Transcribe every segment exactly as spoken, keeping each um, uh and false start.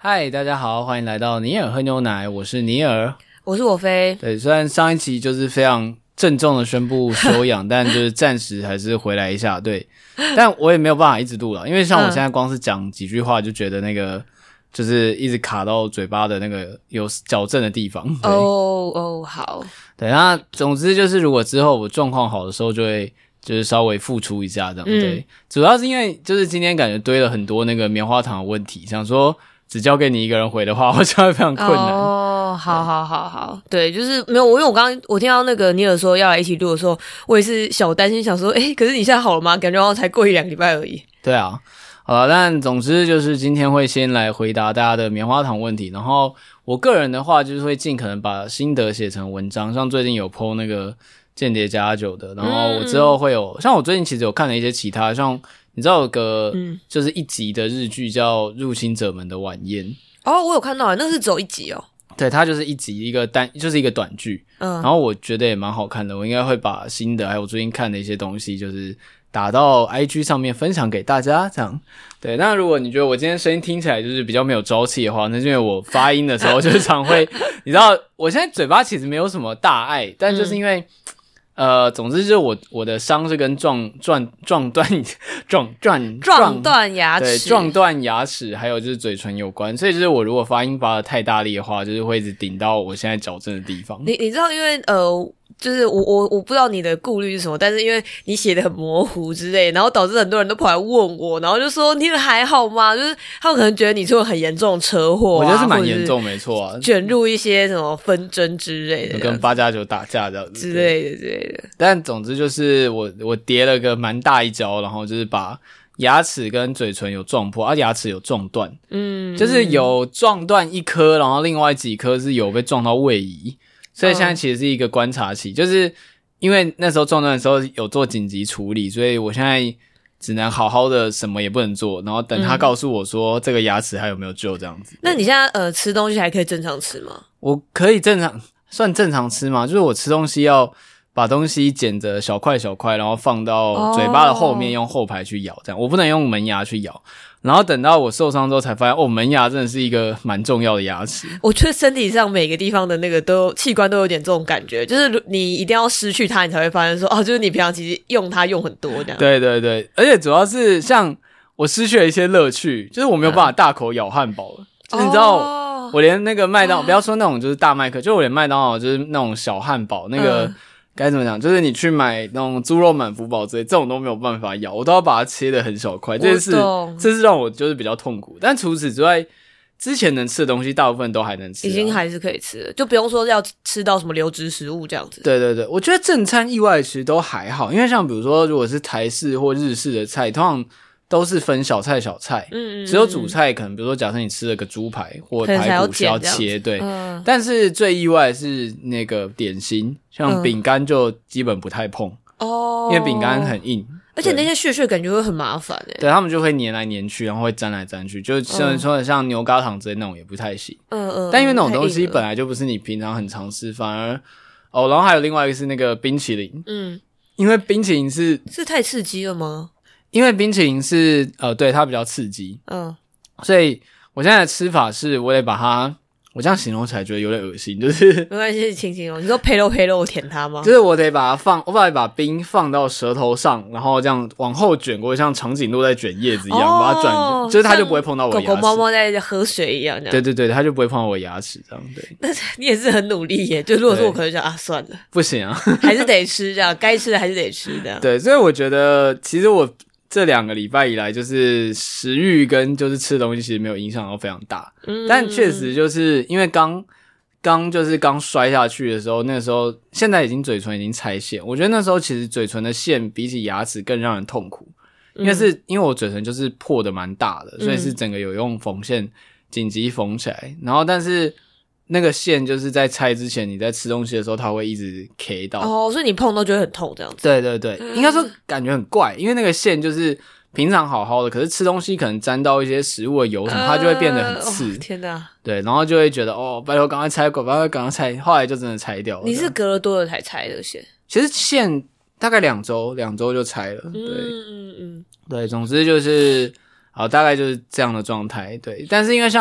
嗨，大家好，欢迎来到尼尔喝牛奶，我是尼尔， 我是我飞。 对，虽然上一期就是非常郑重的宣布休养，但就是暂时还是回来一下，对，但我也没有办法一直录了，因为像我现在光是讲几句话，就觉得那个就是一直卡到嘴巴的那个有矫正的地方。 哦哦，好， 对，那总之就是如果之后我状况好的时候，就会就是稍微付出一下这样，嗯、对，主要是因为就是今天感觉堆了很多那个棉花糖的问题，想说只交给你一个人回的话，我就会非常困难。 哦，好好好好，对，就是没有，因为我刚刚我听到那个尼尔说要来一起录的时候，我也是小担心，想说，诶，可是你现在好了吗？感觉好像才过一两个礼拜而已。 对啊，好了，但总之就是今天会先来回答大家的棉花糖问题，然后我个人的话就是会尽可能把心得写成文章，像最近有 po 那个间谍加酒的，然后我之后会有、嗯、像我最近其实有看了一些其他，像你知道有个就是一集的日剧叫《入侵者们的晚宴》。 哦，我有看到，那是只有一集哦。 对，它就是一集一个单，就是一个短剧。嗯，然后我觉得也蛮好看的，我应该会把新的还有我最近看的一些东西，就是打到 I G 上面分享给大家，这样。对，那如果你觉得我今天声音听起来就是比较没有朝气的话，那是因为我发音的时候就是常会，你知道，我现在嘴巴其实没有什么大碍，但就是因为。嗯呃，总之就是我我的伤是跟撞撞撞断撞撞撞断牙齿， 对，撞断牙齿，还有就是嘴唇有关，所以就是我如果发音发的太大力的话，就是会一直顶到我现在矫正的地方。 你你知道，因为呃。就是我我我不知道你的顾虑是什么，但是因为你写的很模糊之类，然后导致很多人都跑来问我，然后就说你还好吗？就是他们可能觉得你出了很严重的车祸、啊， 我觉得是蛮严重，没错啊， 卷入一些什么纷争之类的， 跟八加九打架这样子之类的之类的。 但总之就是我我跌了个蛮大一跤，然后就是把牙齿跟嘴唇有撞破，啊，牙齿有撞断，嗯，就是有撞断一颗，然后另外几颗是有被撞到位移。所以现在其实是一个观察期、嗯、就是因为那时候撞断的时候有做紧急处理，所以我现在只能好好的什么也不能做，然后等他告诉我说这个牙齿还有没有救这样子。 那你现在呃吃东西还可以正常吃吗？ 我可以正常，算正常吃吗？就是我吃东西要把东西剪着小块小块，然后放到嘴巴的后面，用后排去咬这样，我不能用门牙去咬。然后等到我受伤之后才发现，哦，门牙真的是一个蛮重要的牙齿。 我觉得身体上每个地方的那个都有器官都有点这种感觉，就是你一定要失去它，你才会发现说，哦，就是你平常其实用它用很多这样。 对对对，而且主要是像我失去了一些乐趣，就是我没有办法大口咬汉堡了。嗯、就是你知道，哦、我连那个麦当劳，不要说那种就是大麦克，就我连麦当劳就是那种小汉堡那个。嗯该怎么讲？就是你去买那种猪肉满福堡之类，这种都没有办法咬，我都要把它切得很小块。这是这是让我就是比较痛苦。但除此之外，之前能吃的东西大部分都还能吃、啊， 已经还是可以吃的，就不用说要吃到什么流质食物这样子。 对对对，我觉得正餐意外其实都还好，因为像比如说如果是台式或日式的菜，通常都是分小菜小菜，嗯嗯嗯，只有主菜可能比如说假设你吃了个猪排或排骨需要切，对、嗯，但是最意外的是那个点心，像饼干就基本不太碰哦，因为饼干很硬， 而且那些屑屑感觉会很麻烦诶， 对，他们就会粘来粘去，然后会粘来粘去，就像说的像牛轧糖之类那种也不太行，嗯嗯，但因为那种东西本来就不是你平常很常吃，反而哦，然后还有另外一个是那个冰淇淋，嗯，因为冰淇淋是是太刺激了吗？ 因为冰淇淋是呃，对它比较刺激，嗯，所以我现在的吃法是，我得把它，我这样形容起来觉得有点恶心，就是没关系，请形容。你说配肉配肉舔它吗？ 就是我得把它放，我把把冰放到舌头上，然后这样往后卷过，像长颈鹿在卷叶子一样，哦、把它转，就是它就不会碰到我的牙齿， 狗狗猫猫在喝水一样，这样。 对对对，它就不会碰到我牙齿，这样对。 但是你也是很努力耶，就如果说我可能想啊，算了， 不行啊， 还是得吃，这样该吃的还是得吃的。 对，所以我觉得其实我。这两个礼拜以来，就是食欲跟就是吃的东西其实没有影响到非常大，嗯，但确实就是因为刚刚就是刚摔下去的时候，那个时候现在已经嘴唇已经拆线，我觉得那时候其实嘴唇的线比起牙齿更让人痛苦，因为是因为我嘴唇就是破的蛮大的，所以是整个有用缝线紧急缝起来，然后但是。那个线就是在拆之前，你在吃东西的时候，它会一直 K 到。 哦，所以你碰到就会很痛这样子。 对对对，应该说感觉很怪，因为那个线就是平常好好的，可是吃东西可能沾到一些食物的油什么，它就会变得很刺。 呃哦、天哪！ 对，然后就会觉得哦，拜托赶快拆，赶快赶快拆，后来就真的拆掉了。 你是隔了多久才拆的线？ 其实线大概两周，两周就拆了。对，嗯嗯嗯，对，总之就是好，大概就是这样的状态。对，但是因为像。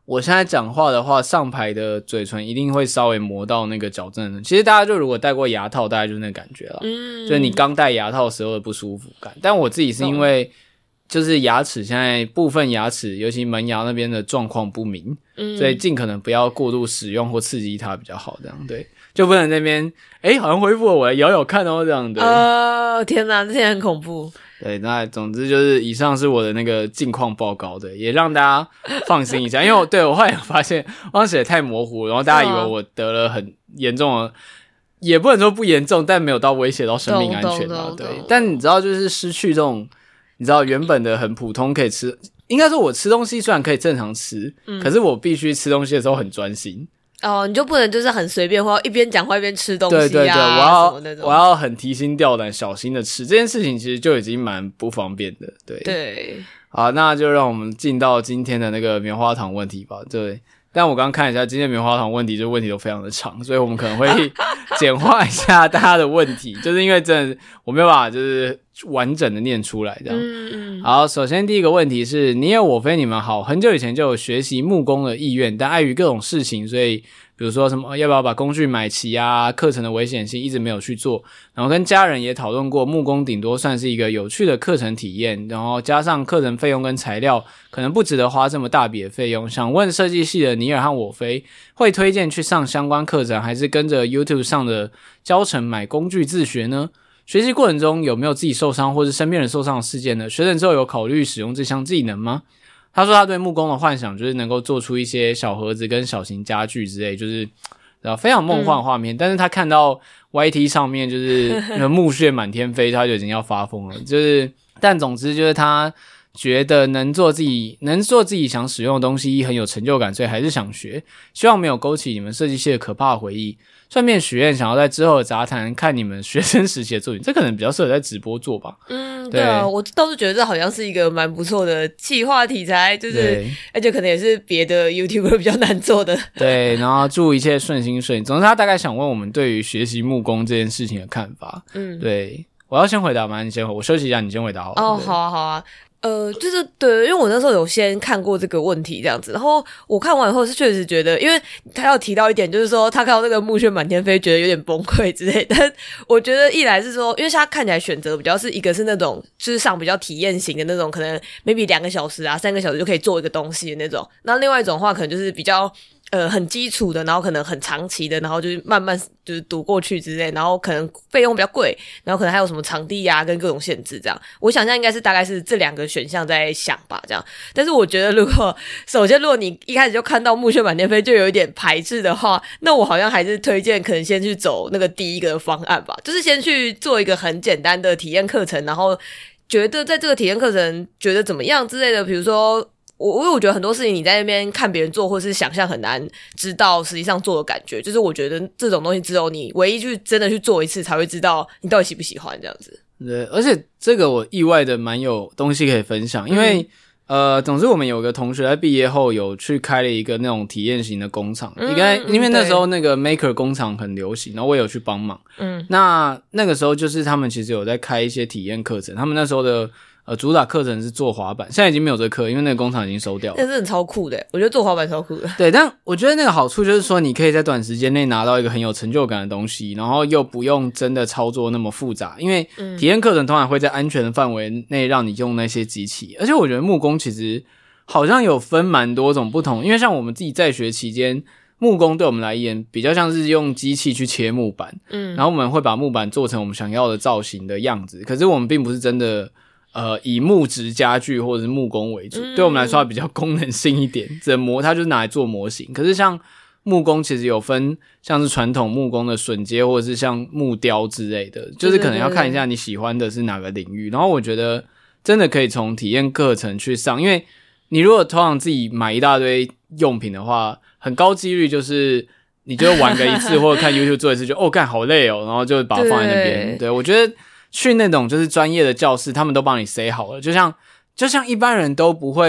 我现在讲话的话，上排的嘴唇一定会稍微磨到那个矫正的。其实大家就如果戴过牙套，大概就是那个感觉啦，嗯，就是你刚戴牙套时候的不舒服感。但我自己是因为就是牙齿现在部分牙齿，尤其门牙那边的状况不明，嗯，所以尽可能不要过度使用或刺激它比较好，这样对，就不能那边哎好像恢复了，我来咬咬看哦这样的。 呃，天哪，这现在很恐怖。 对，那总之就是以上是我的那个近况报告的，也让大家放心一下，因为我对我后来发现我当时也太模糊，然后大家以为我得了很严重的，也不能说不严重，但没有到威胁到生命安全啊。对，但你知道就是失去这种你知道原本的很普通可以吃，应该说我吃东西虽然可以正常吃，嗯，可是我必须吃东西的时候很专心。 哦，你就不能就是很随便或一边讲话一边吃东西啊？ 对对对，我要我要很提心吊胆、小心的吃，这件事情其实就已经蛮不方便的。对对， 好，那就让我们进到今天的那个棉花糖问题吧。对，但我刚刚看一下今天棉花糖问题，就问题都非常的长，所以我们可能会简化一下大家的问题，就是因为真的我没有办法就是完整的念出来这样。嗯嗯。好，首先第一个问题是，你有我非你们好，很久以前就有学习木工的意愿，但碍于各种事情，所以比如说什么要不要把工具买齐啊，课程的危险性一直没有去做，然后跟家人也讨论过，木工顶多算是一个有趣的课程体验，然后加上课程费用跟材料可能不值得花这么大笔的费用，想问设计系的尼尔和我非会推荐去上相关课程，还是跟着 YouTube 上的教程买工具自学呢？学习过程中有没有自己受伤或是身边人受伤的事件呢？学成之后有考虑使用这项技能吗？他说他对木工的幻想就是能够做出一些小盒子跟小型家具之类，就是非常梦幻的画面、嗯、但是他看到 Y T 上面就是木屑满天飞他就已经要发疯了，就是但总之就是他觉得能做自己能做自己想使用的东西很有成就感，所以还是想学，希望没有勾起你们设计系的可怕的回忆，顺便许愿想要在之后的杂谈看你们学生时期的作品，这可能比较适合在直播做吧。 嗯，对啊，我倒是觉得这好像是一个蛮不错的企划题材，就是而且可能也是别的 YouTuber 比较难做的。 对，然后祝一切顺心顺意。总之他大概想问我们对于学习木工这件事情的看法。嗯，对，我要先回答吗？你先回，我休息一下，你先回答好了。 哦，好啊，好啊。呃，就是对，因为我那时候有先看过这个问题这样子，然后我看完以后是确实觉得，因为他要提到一点，就是说他看到那个木屑满天飞，觉得有点崩溃之类的。但我觉得一来是说，因为他看起来选择比较是一个是那种就是上比较体验型的那种，可能 maybe 两个小时啊、三个小时就可以做一个东西的那种。那另外一种的话，可能就是比较呃很基础的，然后可能很长期的，然后就是慢慢就是读过去之类，然后可能费用比较贵，然后可能还有什么场地啊跟各种限制这样。我想象应该是大概是这两个选项在想吧这样。但是我觉得如果首先如果你一开始就看到木屑满天飞就有一点排斥的话，那我好像还是推荐可能先去走那个第一个方案吧，就是先去做一个很简单的体验课程，然后觉得在这个体验课程觉得怎么样之类的，比如说我因为我觉得很多事情你在那边看别人做或是想象很难知道实际上做的感觉，就是我觉得这种东西只有你唯一去真的去做一次才会知道你到底喜不喜欢这样子。 对，而且这个我意外的蛮有东西可以分享，因为、嗯、呃，总之我们有个同学在毕业后有去开了一个那种体验型的工厂，应该、嗯、因为那时候那个 Maker 工厂很流行，然后我也有去帮忙。嗯，那那个时候就是他们其实有在开一些体验课程，他们那时候的呃，主打课程是做滑板，现在已经没有这个课，因为那个工厂已经收掉了。 但是很超酷的，我觉得做滑板超酷的。 对，但我觉得那个好处就是说，你可以在短时间内拿到一个很有成就感的东西，然后又不用真的操作那么复杂，因为体验课程通常会在安全的范围内让你用那些机器。而且我觉得木工其实好像有分蛮多种不同，因为像我们自己在学期间，木工对我们来言比较像是用机器去切木板，嗯，然后我们会把木板做成我们想要的造型的样子，可是我们并不是真的呃，以木质家具或者是木工为主、嗯、对我们来说它比较功能性一点，整模它就是拿来做模型。可是像木工其实有分像是传统木工的榫接或者是像木雕之类的，就是可能要看一下你喜欢的是哪个领域。然后我觉得真的可以从体验课程去上，因为你如果通常自己买一大堆用品的话，很高几率就是你就玩个一次或者看 YouTube 做一次就哦干好累哦，然后就把它放在那边。 对, 对我觉得去那种就是专业的教室，他们都帮你塞好了，就像就像一般人都不会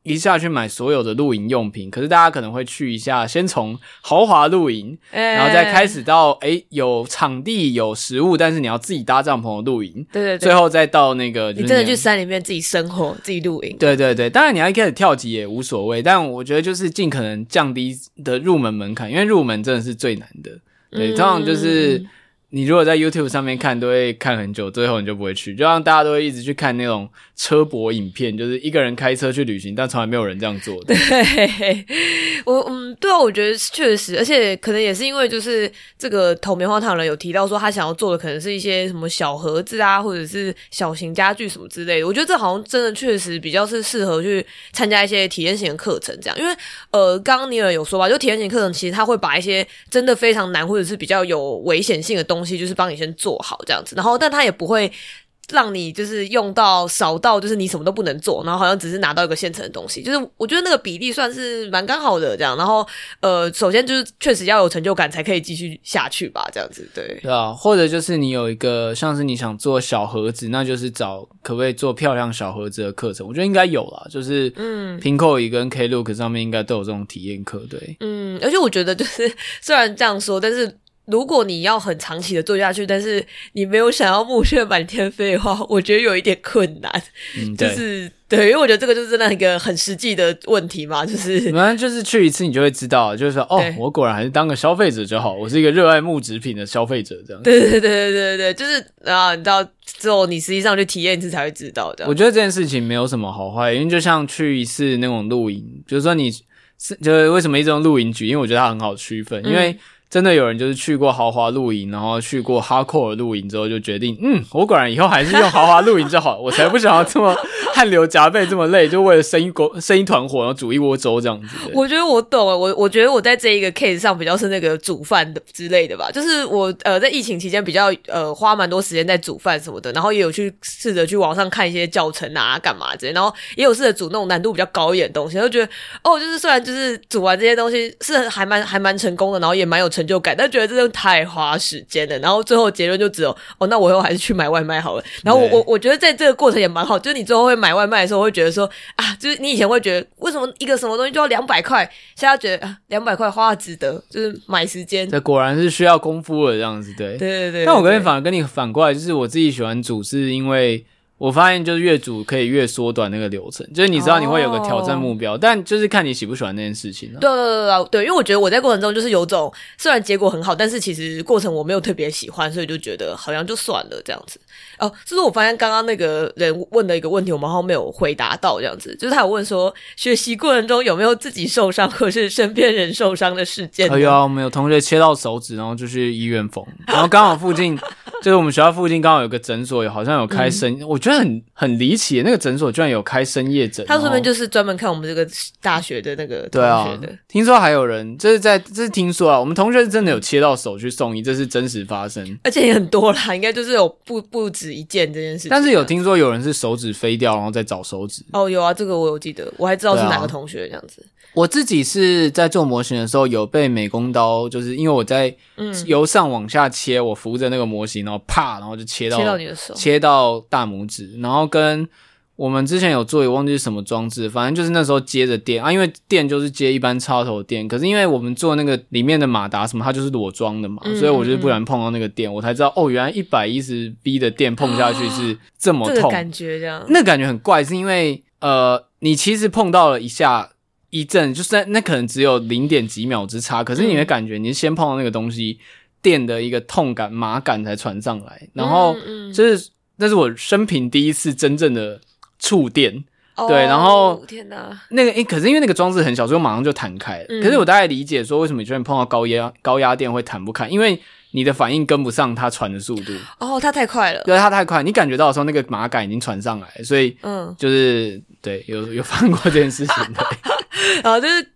一下去买所有的露营用品，可是大家可能会去一下，先从豪华露营，欸、然后再开始到诶有场地有食物，但是你要自己搭帐篷的露营， 对对对， 最后再到那个、就是、 你真的去山里面自己生活自己露营， 对对对，当然你要一开始跳级也无所谓，但我觉得就是尽可能降低的入门门槛，因为入门真的是最难的，对，通常就是你如果在 YouTube 上面看都会看很久，最后你就不会去，就像大家都会一直去看那种车博影片，就是一个人开车去旅行，但从来没有人这样做的。 对，我嗯，对啊，我觉得确实，而且可能也是因为就是这个投棉花糖人有提到说他想要做的可能是一些什么小盒子啊，或者是小型家具什么之类的，我觉得这好像真的确实比较是适合去参加一些体验型的课程这样，因为呃，刚刚尼尔有说吧，就体验型课程其实他会把一些真的非常难或者是比较有危险性的东西就是帮你先做好这样子，然后但他也不会让你就是用到少到就是你什么都不能做，然后好像只是拿到一个现成的东西，就是我觉得那个比例算是蛮刚好的这样，然后呃，首先就是确实要有成就感才可以继续下去吧这样子，对对啊，或者就是你有一个像是你想做小盒子，那就是找可不可以做漂亮小盒子的课程，我觉得应该有啦，就是嗯 Pinkoi 跟 Klook 上面应该都有这种体验课，对， 嗯，而且我觉得就是虽然这样说，但是如果你要很长期的做下去，但是你没有想要目眩满天飞的话，我觉得有一点困难。嗯，就是对，因为我觉得这个就是真的一个很实际的问题嘛，就是反正就是去一次你就会知道，就是说哦，我果然还是当个消费者就好，我是一个热爱木质品的消费者这样。 对对对对对对，就是啊，你知道之后你实际上去体验一次才会知道的。 我觉得这件事情没有什么好坏，因为就像去一次那种露营，比如说你是就是为什么一直用露营局，因为我觉得它很好区分，因为真的有人就是去过豪华露营，然后去过 hardcore 露营之后就决定，嗯，我果然以后还是用豪华露营就好，我才不想要这么汗流浃背这么累，就为了生一锅生一团火，然后煮一锅粥这样子。 我觉得我懂了，我我觉得我在这一个 case 上比较是那个煮饭的之类的吧，就是我呃在疫情期间比较呃花蛮多时间在煮饭什么的，然后也有去试着去网上看一些教程啊干嘛之类，然后也有试着煮那种难度比较高一点的东西，就觉得哦，就是虽然就是煮完这些东西是还蛮还蛮成功的，然后也蛮有成就感，但觉得真的太花时间了，然后最后结论就只有哦，那我以后还是去买外卖好了。然后我我我觉得在这个过程也蛮好，就是你最后会买外卖的时候会觉得说啊，就是你以前会觉得为什么一个什么东西就要两百块，现在觉得啊两百块花了值得，就是买时间。 这果然是需要功夫的这样子，对对对 对, 对。 但我跟你反而跟你反过来，就是我自己喜欢煮，是因为我发现就是越煮可以越缩短那个流程，就是你知道你会有个挑战目标， oh. 但就是看你喜不喜欢那件事情、啊、 对对对对对，因为我觉得我在过程中就是有种虽然结果很好，但是其实过程我没有特别喜欢，所以就觉得好像就算了这样子。哦，就是我发现刚刚那个人问的一个问题我们好像没有回答到这样子，就是他有问说学习过程中有没有自己受伤或是身边人受伤的事件。 哎呀，我们有同学切到手指然后就去医院缝，然后刚好附近就是我们学校附近刚好有个诊所好像有开深、嗯、我觉得很很离奇，那个诊所居然有开深夜诊， 他说明就是专门看我们这个大学的那个同学的。 对啊，听说还有人这是在这是听说啊，我们同学是真的有切到手去送医，这是真实发生， 而且也很多啦，应该就是有不不止一件这件事情。 但是有听说有人是手指飞掉然后再找手指。 哦，有啊，这个我有记得，我还知道是哪个同学这样子。 我自己是在做模型的时候有被美工刀，就是因为我在由上往下切，我扶着那个模型然后啪然后就切到切到你的手， 切到大拇指，然后跟我们之前有做也忘记是什么装置，反正就是那时候接着电啊，因为电就是接一般插头电，可是因为我们做那个里面的马达什么它就是裸装的嘛、嗯、所以我就是不然碰到那个电我才知道哦，原来一百一十 V 的电碰下去是这么痛、哦、这个感觉这样， 那感觉很怪，是因为呃你其实碰到了一下一阵，就是那可能只有零点几秒之差，可是你会感觉你是先碰到那个东西、嗯、电的一个痛感麻感才传上来，然后就是那是我生平第一次真正的触电、哦、对，然后天哪， 那个诶可是因为那个装置很小所以我马上就弹开了、嗯、可是我大概理解说为什么你觉得碰到高压高压电会弹不开，因为你的反应跟不上它传的速度。 哦，它太快了。 对，它太快，你感觉到的时候那个麻感已经传上来，所以嗯，就是对有有发生过这件事情。对， 然后就是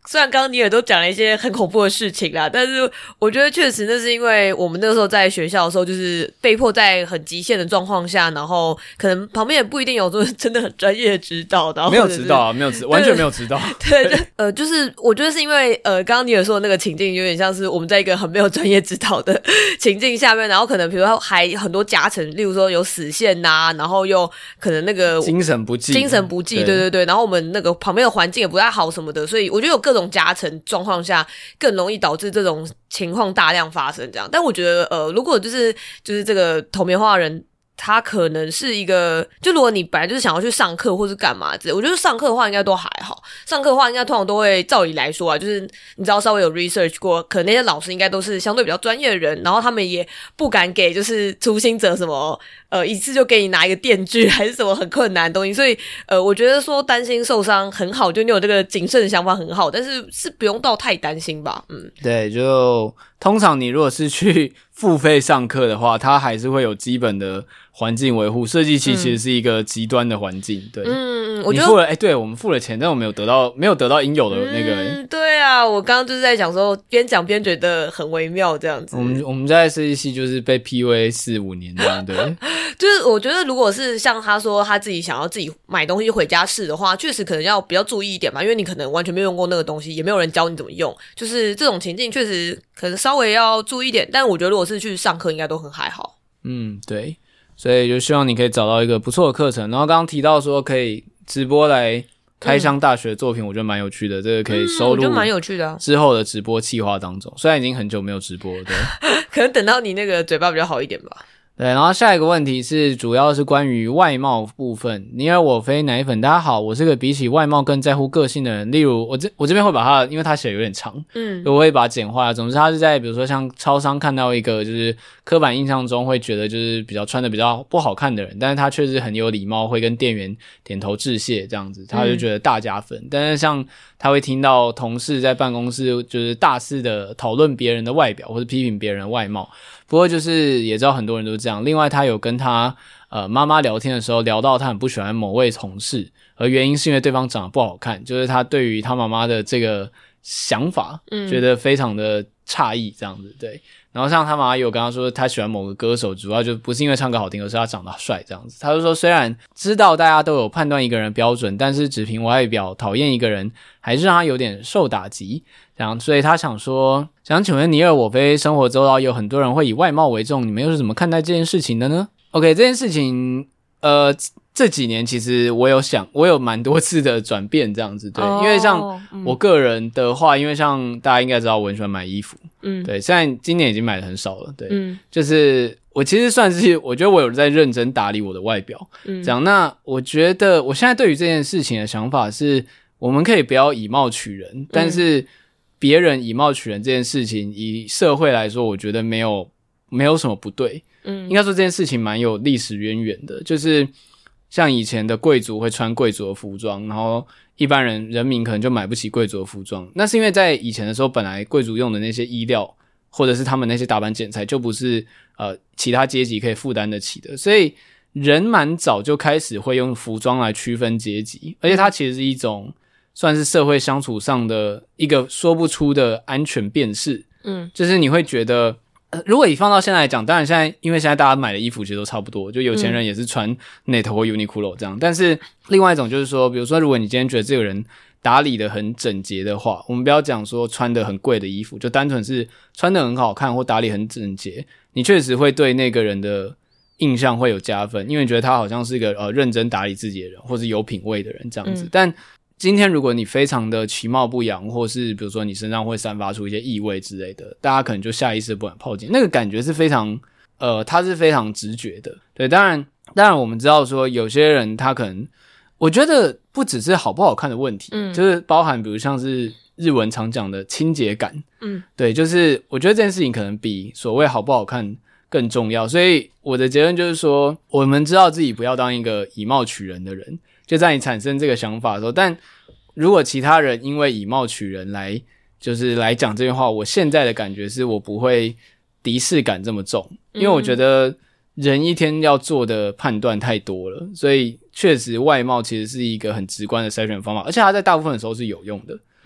虽然刚刚尼尔都讲了一些很恐怖的事情啦，但是我觉得确实那是因为我们那时候在学校的时候，就是被迫在很极限的状况下，然后可能旁边也不一定有说真的很专业的指导，然后没有指导啊，没有指，完全没有指导。 对，对呃，就是我觉得是因为呃，刚刚尼尔说的那个情境有点像是我们在一个很没有专业指导的情境下面，然后可能比如说还很多加成，例如说有死线呐、啊，然后又可能那个精神不济， 精神不济，对对对，然后我们那个旁边的环境也不太好什么的，所以我觉得有各种加成状况下，更容易导致这种情况大量发生这样。但我觉得呃，如果就是就是这个投棉花的人，他可能是一个，就如果你本来就是想要去上课或是干嘛之类，我觉得上课的话应该都还好。上课的话应该通常都会照理来说啊，就是你知道稍微有 research 过，可能那些老师应该都是相对比较专业的人，然后他们也不敢给就是初心者什么呃一次就给你拿一个电锯还是什么很困难的东西，所以呃我觉得说担心受伤很好，就你有这个谨慎的想法很好，但是是不用到太担心吧。嗯， 对，就通常你如果是去付费上课的话，它还是会有基本的环境维护。设计系其实是一个极端的环境，对， 嗯，我觉得你付了，哎、欸，对我们付了钱，但我们有得到没有得到应有的那个、欸。 嗯，对啊，我刚刚就是在讲说，边讲边觉得很微妙这样子。 我们我们在设计系就是被 P U A 四五年这样，对。 就是我觉得，如果是像他说他自己想要自己买东西回家试的话，确实可能要比较注意一点嘛，因为你可能完全没有用过那个东西，也没有人教你怎么用，就是这种情境确实可能稍微要注意一点。但我觉得如果是去上课，应该都很还好。 嗯，对，所以就希望你可以找到一个不错的课程。然后刚刚提到说可以直播来开箱大学的作品，我觉得蛮有趣的，这个可以收录，我觉得蛮有趣的之后的直播企划当中。虽然已经很久没有直播了，对， 可能等到你那个嘴巴比较好一点吧。 对，然后下一个问题是主要是关于外貌部分。尼尔我非奶粉，大家好，我是个比起外貌更在乎个性的人。例如我这我这边会把它，因为它写的有点长，嗯，我会把它简化。总之他是在比如说像超商看到一个就是刻板印象中会觉得就是比较穿的比较不好看的人，但是他确实很有礼貌，会跟店员点头致谢这样子，他就觉得大加分。嗯、但是像他会听到同事在办公室就是大肆的讨论别人的外表或者批评别人的外貌。不过就是也知道很多人都是这样。另外他有跟他呃妈妈聊天的时候聊到他很不喜欢某位同事，而原因是因为对方长得不好看，就是他对于他妈妈的这个想法觉得非常的诧异这样子，对。然后像他妈妈有跟他说他喜欢某个歌手，主要就不是因为唱歌好听，而是他长得帅这样子。他就说虽然知道大家都有判断一个人标准，但是只凭外表讨厌一个人还是让他有点受打击。这样，所以他想说，想请问尼尔我非生活周遭有很多人会以外貌为重，你们又是怎么看待这件事情的呢 ？OK， 这件事情，呃，这几年其实我有想，我有蛮多次的转变，这样子，对， oh, 因为像我个人的话，嗯、因为像大家应该知道，我很喜欢买衣服，嗯，对，虽然今年已经买的很少了，对，嗯，就是我其实算是，我觉得我有在认真打理我的外表，嗯，这样，那我觉得我现在对于这件事情的想法是，我们可以不要以貌取人，嗯、但是。别人以貌取人这件事情，以社会来说，我觉得没有没有什么不对。嗯，应该说这件事情蛮有历史渊源的，就是像以前的贵族会穿贵族的服装，然后一般人人民可能就买不起贵族的服装。那是因为在以前的时候，本来贵族用的那些衣料，或者是他们那些打扮剪裁，就不是呃其他阶级可以负担得起的，所以人蛮早就开始会用服装来区分阶级，而且它其实是一种。算是社会相处上的一个说不出的安全辨识，嗯，就是你会觉得，呃、如果以放到现在来讲，当然现在因为现在大家买的衣服其实都差不多，就有钱人也是穿 Net 或 Uniqlo 这样，但是另外一种就是说，比如说如果你今天觉得这个人打理得很整洁的话，我们不要讲说穿得很贵的衣服，就单纯是穿得很好看或打理很整洁，你确实会对那个人的印象会有加分，因为你觉得他好像是一个呃认真打理自己的人，或是有品味的人这样子，嗯、但今天如果你非常的其貌不扬，或是比如说你身上会散发出一些异味之类的，大家可能就下意识不敢靠近，那个感觉是非常呃它是非常直觉的。对，当然当然我们知道说有些人他可能我觉得不只是好不好看的问题，嗯，就是包含比如像是日文常讲的清洁感，嗯，对，就是我觉得这件事情可能比所谓好不好看更重要。所以我的结论就是说，我们知道自己不要当一个以貌取人的人，就在你产生这个想法的时候，但如果其他人因为以貌取人来就是来讲这句话，我现在的感觉是我不会敌视感这么重，因为我觉得人一天要做的判断太多了，所以确实外貌其实是一个很直观的筛选方法，而且它在大部分的时候是有用的。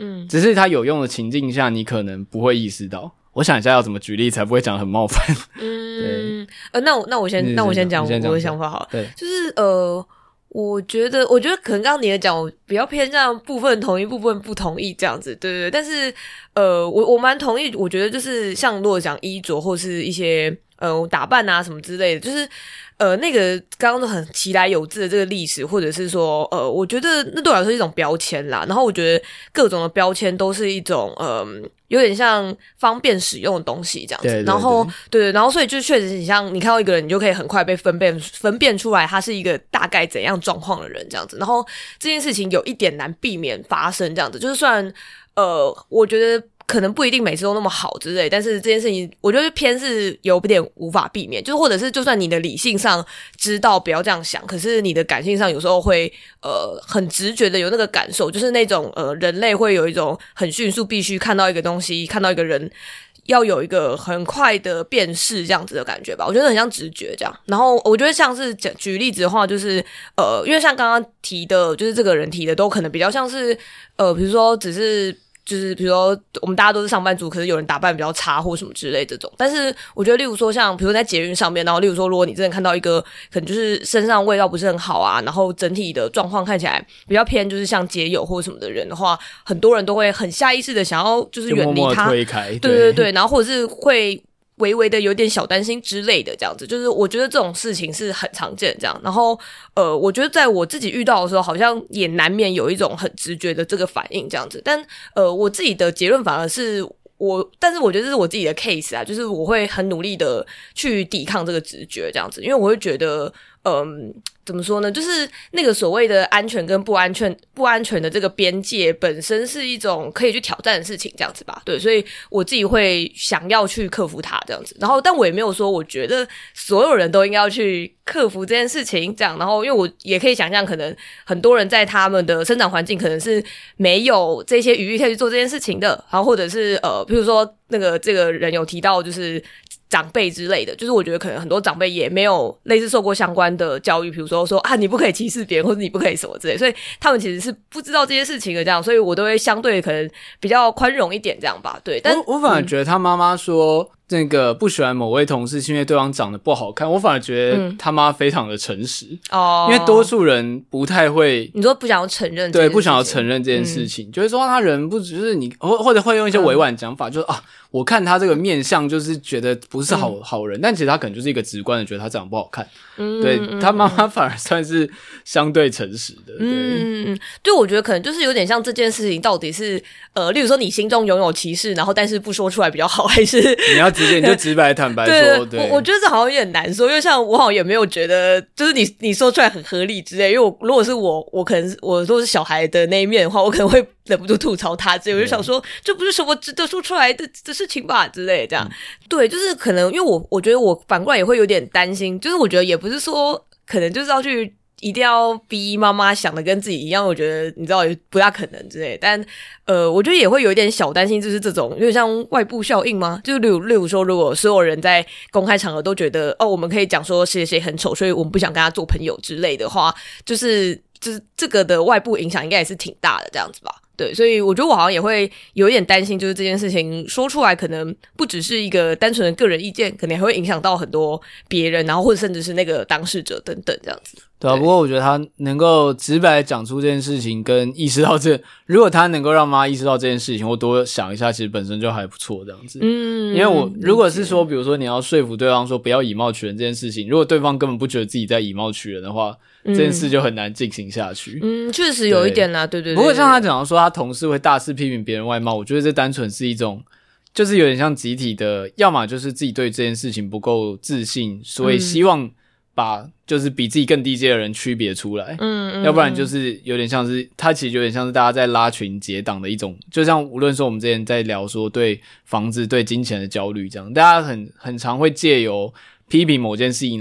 嗯， 只是它有用的情境下，你可能不会意识到。我想一下要怎么举例才不会讲得很冒犯。 嗯，呃，那我那我先那我先讲我的想法好了。 对， 就是呃。我觉得，我觉得可能刚刚你的讲，我比较偏向部分同意，部分不同意这样子，对对对。但是，呃，我我蛮同意，我觉得就是像如果讲衣着或是一些呃打扮啊什么之类的，就是呃那个刚刚都很其来有自的这个历史，或者是说呃，我觉得那对我来说是一种标签啦。然后我觉得各种的标签都是一种呃。有点像方便使用的东西这样子， 对对对， 然后对，然后所以就确实你像你看到一个人，你就可以很快被分辨分辨出来他是一个大概怎样状况的人这样子，然后这件事情有一点难避免发生这样子，就是虽然呃，我觉得可能不一定每次都那么好之类，但是这件事情我觉得偏是有点无法避免，就是或者是就算你的理性上知道不要这样想，可是你的感性上有时候会呃很直觉的有那个感受，就是那种呃人类会有一种很迅速必须看到一个东西，看到一个人要有一个很快的辨识这样子的感觉吧，我觉得很像直觉这样。然后我觉得像是举举例子的话，就是呃因为像刚刚提的就是这个人提的都可能比较像是呃比如说只是就是比如说我们大家都是上班族，可是有人打扮比较差或什么之类这种。但是我觉得例如说像比如说在捷运上面，然后例如说如果你真的看到一个可能就是身上味道不是很好啊，然后整体的状况看起来比较偏就是像街友或什么的人的话，很多人都会很下意识的想要就是远离他， 就默默推开， 对对 对, 对，然后或者是会微微的有点小担心之类的这样子，就是我觉得这种事情是很常见这样。然后呃，我觉得在我自己遇到的时候，好像也难免有一种很直觉的这个反应这样子。但呃，我自己的结论反而是我，但是我觉得这是我自己的 case 啊，就是我会很努力的去抵抗这个直觉这样子，因为我会觉得嗯，怎么说呢？就是那个所谓的安全跟不安全、不安全的这个边界本身是一种可以去挑战的事情，这样子吧。对，所以我自己会想要去克服它这样子。然后，但我也没有说我觉得所有人都应该要去克服这件事情，这样。然后，因为我也可以想象，可能很多人在他们的生长环境可能是没有这些余裕可以去做这件事情的。然后，或者是呃，比如说那个这个人有提到，就是长辈之类的，就是我觉得可能很多长辈也没有类似受过相关的教育，比如说说啊你不可以歧视别人，或者你不可以什么之类，所以他们其实是不知道这些事情的这样，所以我都会相对可能比较宽容一点这样吧。对，但我我反而觉得他妈妈说、嗯、那个不喜欢某位同事是因为对方长得不好看，我反而觉得他妈非常的诚实哦、嗯，因为多数人不太会， 你说不想要承认这件事情， 对，不想要承认这件事情，嗯、就是说他人不只是你，或或者会用一些委婉讲法，嗯、就是啊。我看他这个面相就是觉得不是好、嗯、好人，但其实他可能就是一个直观的觉得他长得不好看。嗯，对，他妈妈反而算是相对诚实的。对， 嗯，对，我觉得可能就是有点像这件事情到底是呃，例如说你心中拥有歧视，然后但是不说出来比较好，还是你要直接你就直白坦白说。对， 对我我觉得这好像有点难说，因为像我好像也没有觉得就是你你说出来很合理之类，因为我如果是我我可能我如果是小孩的那一面的话，我可能会忍不住吐槽他之类，我就想说这不是什么值得说出来的的事情吧之类的这样、嗯、对，就是可能因为我我觉得我反过来也会有点担心，就是我觉得也不是说可能就是要去一定要逼妈妈想的跟自己一样，我觉得你知道不大可能之类的，但呃我觉得也会有一点小担心，就是这种有点像外部效应吗，就是例如例如说如果所有人在公开场合都觉得哦我们可以讲说谁谁很丑，所以我们不想跟他做朋友之类的话，就是就是这个的外部影响应该也是挺大的这样子吧。对，所以我觉得我好像也会有一点担心，就是这件事情说出来可能不只是一个单纯的个人意见，可能还会影响到很多别人，然后或者甚至是那个当事者等等这样子。 对啊，不过我觉得他能够直白讲出这件事情跟意识到这，如果他能够让妈意识到这件事情，或多想一下，其实本身就还不错这样子。嗯，因为我如果是说比如说你要说服对方说不要以貌取人这件事情，如果对方根本不觉得自己在以貌取人的话，这件事就很难进行下去。 嗯，确实有一点啦，对对对。 不过像他讲到说他同事会大肆批评别人外貌，我觉得这单纯是一种就是有点像集体的，要么就是自己对这件事情不够自信，所以希望把就是比自己更低阶的人区别出来。嗯, 嗯，要不然就是有点像是他其实有点像是大家在拉群结党的一种，就像无论说我们之前在聊说对房子对金钱的焦虑这样，大家很很常会借由批评某件事情来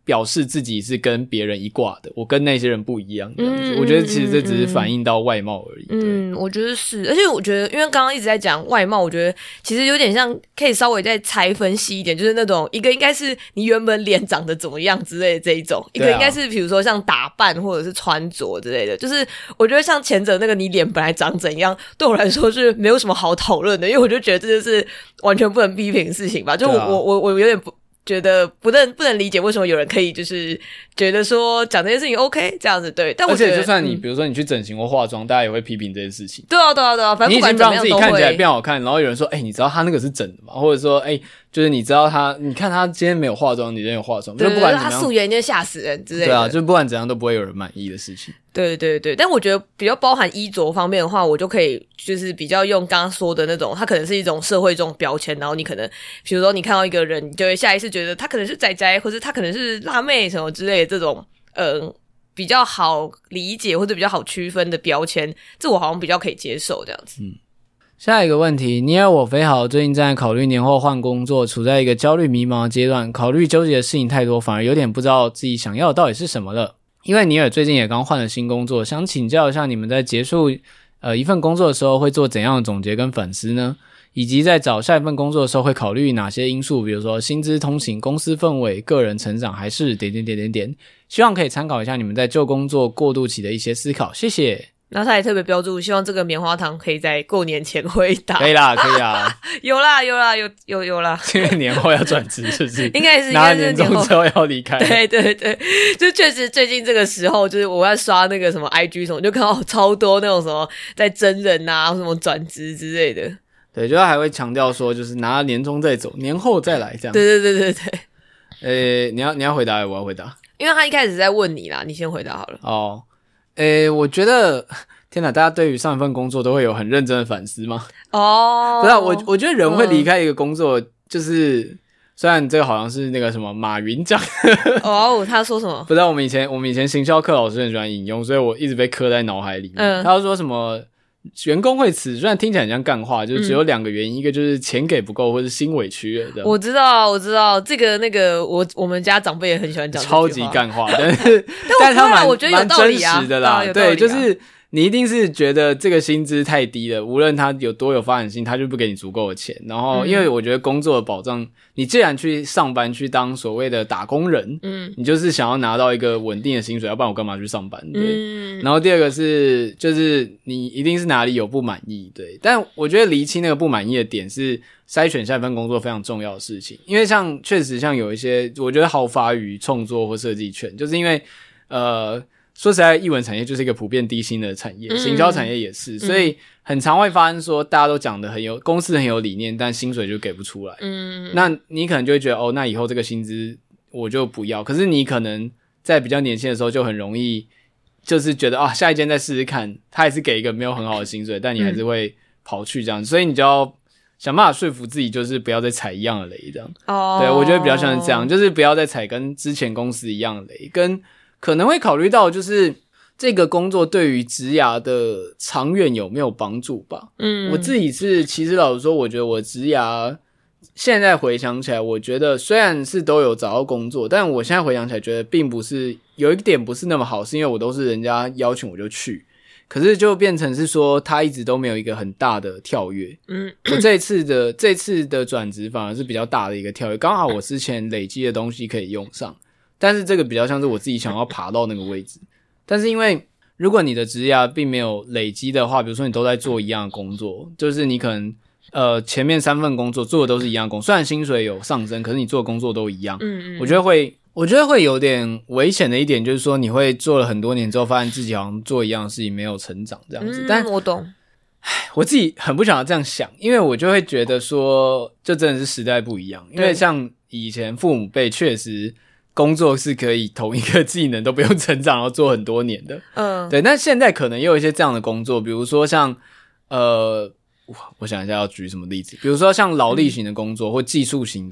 表示自己是跟别人一挂的，我跟那些人不一样这样子、嗯、我觉得其实这只是反映到外貌而已。 嗯，我觉得是，而且我觉得因为刚刚一直在讲外貌，我觉得其实有点像可以稍微再拆分析一点，就是那种一个应该是你原本脸长得怎么样之类的这一种，一个应该是比如说像打扮或者是穿着之类的，就是我觉得像前者那个你脸本来长怎样对我来说是没有什么好讨论的，因为我就觉得这就是完全不能批评的事情吧，就我、啊、我我我有点不觉得不能不能理解为什么有人可以就是觉得说讲这件事情 OK 这样子。对，但我觉得而且就算你、嗯、比如说你去整形或化妆，大家也会批评这件事情。 对啊对啊对啊，反正不管怎么样都会， 你已经让自己看起来变好看，然后有人说哎、欸，你知道他那个是整的吗？或者说哎、欸，就是你知道他你看他今天没有化妆，你今天有化妆，就不管怎么样他素颜一定吓死人之类的。 对啊，就不管怎样都不会有人满意的事情。 对对对，但我觉得比较包含衣着方面的话，我就可以就是比较用刚刚说的那种，它可能是一种社会这种标签，然后你可能比如说你看到一个人，你就会下意识觉得他可能是宅宅，或者他可能是辣妹什么之类的这种呃比较好理解或者比较好区分的标签，这我好像比较可以接受这样子。 嗯。下一个问题，尼尔我肥好最近正在考虑年后换工作，处在一个焦虑迷茫的阶段，考虑纠结的事情太多，反而有点不知道自己想要的到底是什么了。因为尼尔最近也刚换了新工作，想请教一下你们在结束呃一份工作的时候会做怎样的总结跟反思呢？以及在找下一份工作的时候会考虑哪些因素，比如说薪资、通勤、公司氛围、个人成长，还是点点点点点，希望可以参考一下你们在旧工作过渡期的一些思考，谢谢。 然后他也特别标注，希望这个棉花糖可以在过年前回答。 可以啦，可以啦， 有啦，有啦，有有有啦。 因为年后要转职，是不是？ 应该是， 拿了年终之后要离开。 对对对，就确实最近这个时候，就是我在刷那个什么 I G 什么，就看到超多那种什么在真人啊，什么转职之类的。 对，就还会强调说，就是拿了年终再走，年后再来这样。 对对对对对。 呃，你要你要回答，我要回答。 因为他一开始在问你啦，你先回答好了。 哦。诶，我觉得天哪，大家对于上一份工作都会有很认真的反思吗？ 哦， 不是、啊，我我觉得人会离开一个工作，嗯、就是虽然这个好像是那个什么马云讲的， 哦，他说什么？ 不知道，我们以前我们以前行销课老师很喜欢引用，所以我一直被刻在脑海里面。嗯、他说什么？员工会辞，虽然听起来很像干话，就只有两个原因、嗯，一个就是钱给不够，或是心委屈了这样。 我知道，我知道这个那个，我我们家长辈也很喜欢讲这句话， 超级干话，但是但是他蛮我觉得有道理啊， 蛮真实的啦， 啊、 对，就是你一定是觉得这个薪资太低了，无论他有多有发展性，他就不给你足够的钱。然后，因为我觉得工作的保障，你既然去上班去当所谓的打工人，嗯，你就是想要拿到一个稳定的薪水，要不然我干嘛去上班？对。嗯、然后第二个是，就是你一定是哪里有不满意，对。但我觉得厘清那个不满意的点是筛选下一份工作非常重要的事情，因为像确实像有一些，我觉得好发于创作或设计圈，就是因为呃。说实在，艺文产业就是一个普遍低薪的产业，嗯、行销产业也是，所以很常会发生说，大家都讲的很有公司很有理念，但薪水就给不出来。嗯，那你可能就会觉得，哦，那以后这个薪资我就不要。可是你可能在比较年轻的时候就很容易，就是觉得啊，下一间再试试看，他还是给一个没有很好的薪水，但你还是会跑去这样，嗯、所以你就要想办法说服自己，就是不要再踩一样的雷，这样。哦，对，我觉得比较像是这样，就是不要再踩跟之前公司一样的雷，跟。可能会考虑到就是这个工作对于职涯的长远有没有帮助吧。嗯，我自己是其实老实说，我觉得我职涯现在回想起来，我觉得虽然是都有找到工作，但我现在回想起来觉得并不是有一点不是那么好，是因为我都是人家邀请我就去，可是就变成是说他一直都没有一个很大的跳跃。嗯，我这一次的这次的转职反而是比较大的一个跳跃，刚好我之前累积的东西可以用上。但是这个比较像是我自己想要爬到那个位置，但是因为如果你的职业并没有累积的话，比如说你都在做一样的工作，就是你可能呃前面三份工作做的都是一样的工作，虽然薪水有上升，可是你做的工作都一样。嗯嗯，我觉得会我觉得会有点危险的一点就是说，你会做了很多年之后，发现自己好像做一样的事情没有成长这样子。嗯、但我懂， 我自己很不想要这样想，因为我就会觉得说，就真的是时代不一样，因为像以前父母辈确实。工作是可以同一个技能都不用成长，然后做很多年的。嗯，对。那现在可能也有一些这样的工作，比如说像呃，我想一下要举什么例子，比如说像劳力型的工作、嗯、或技术型的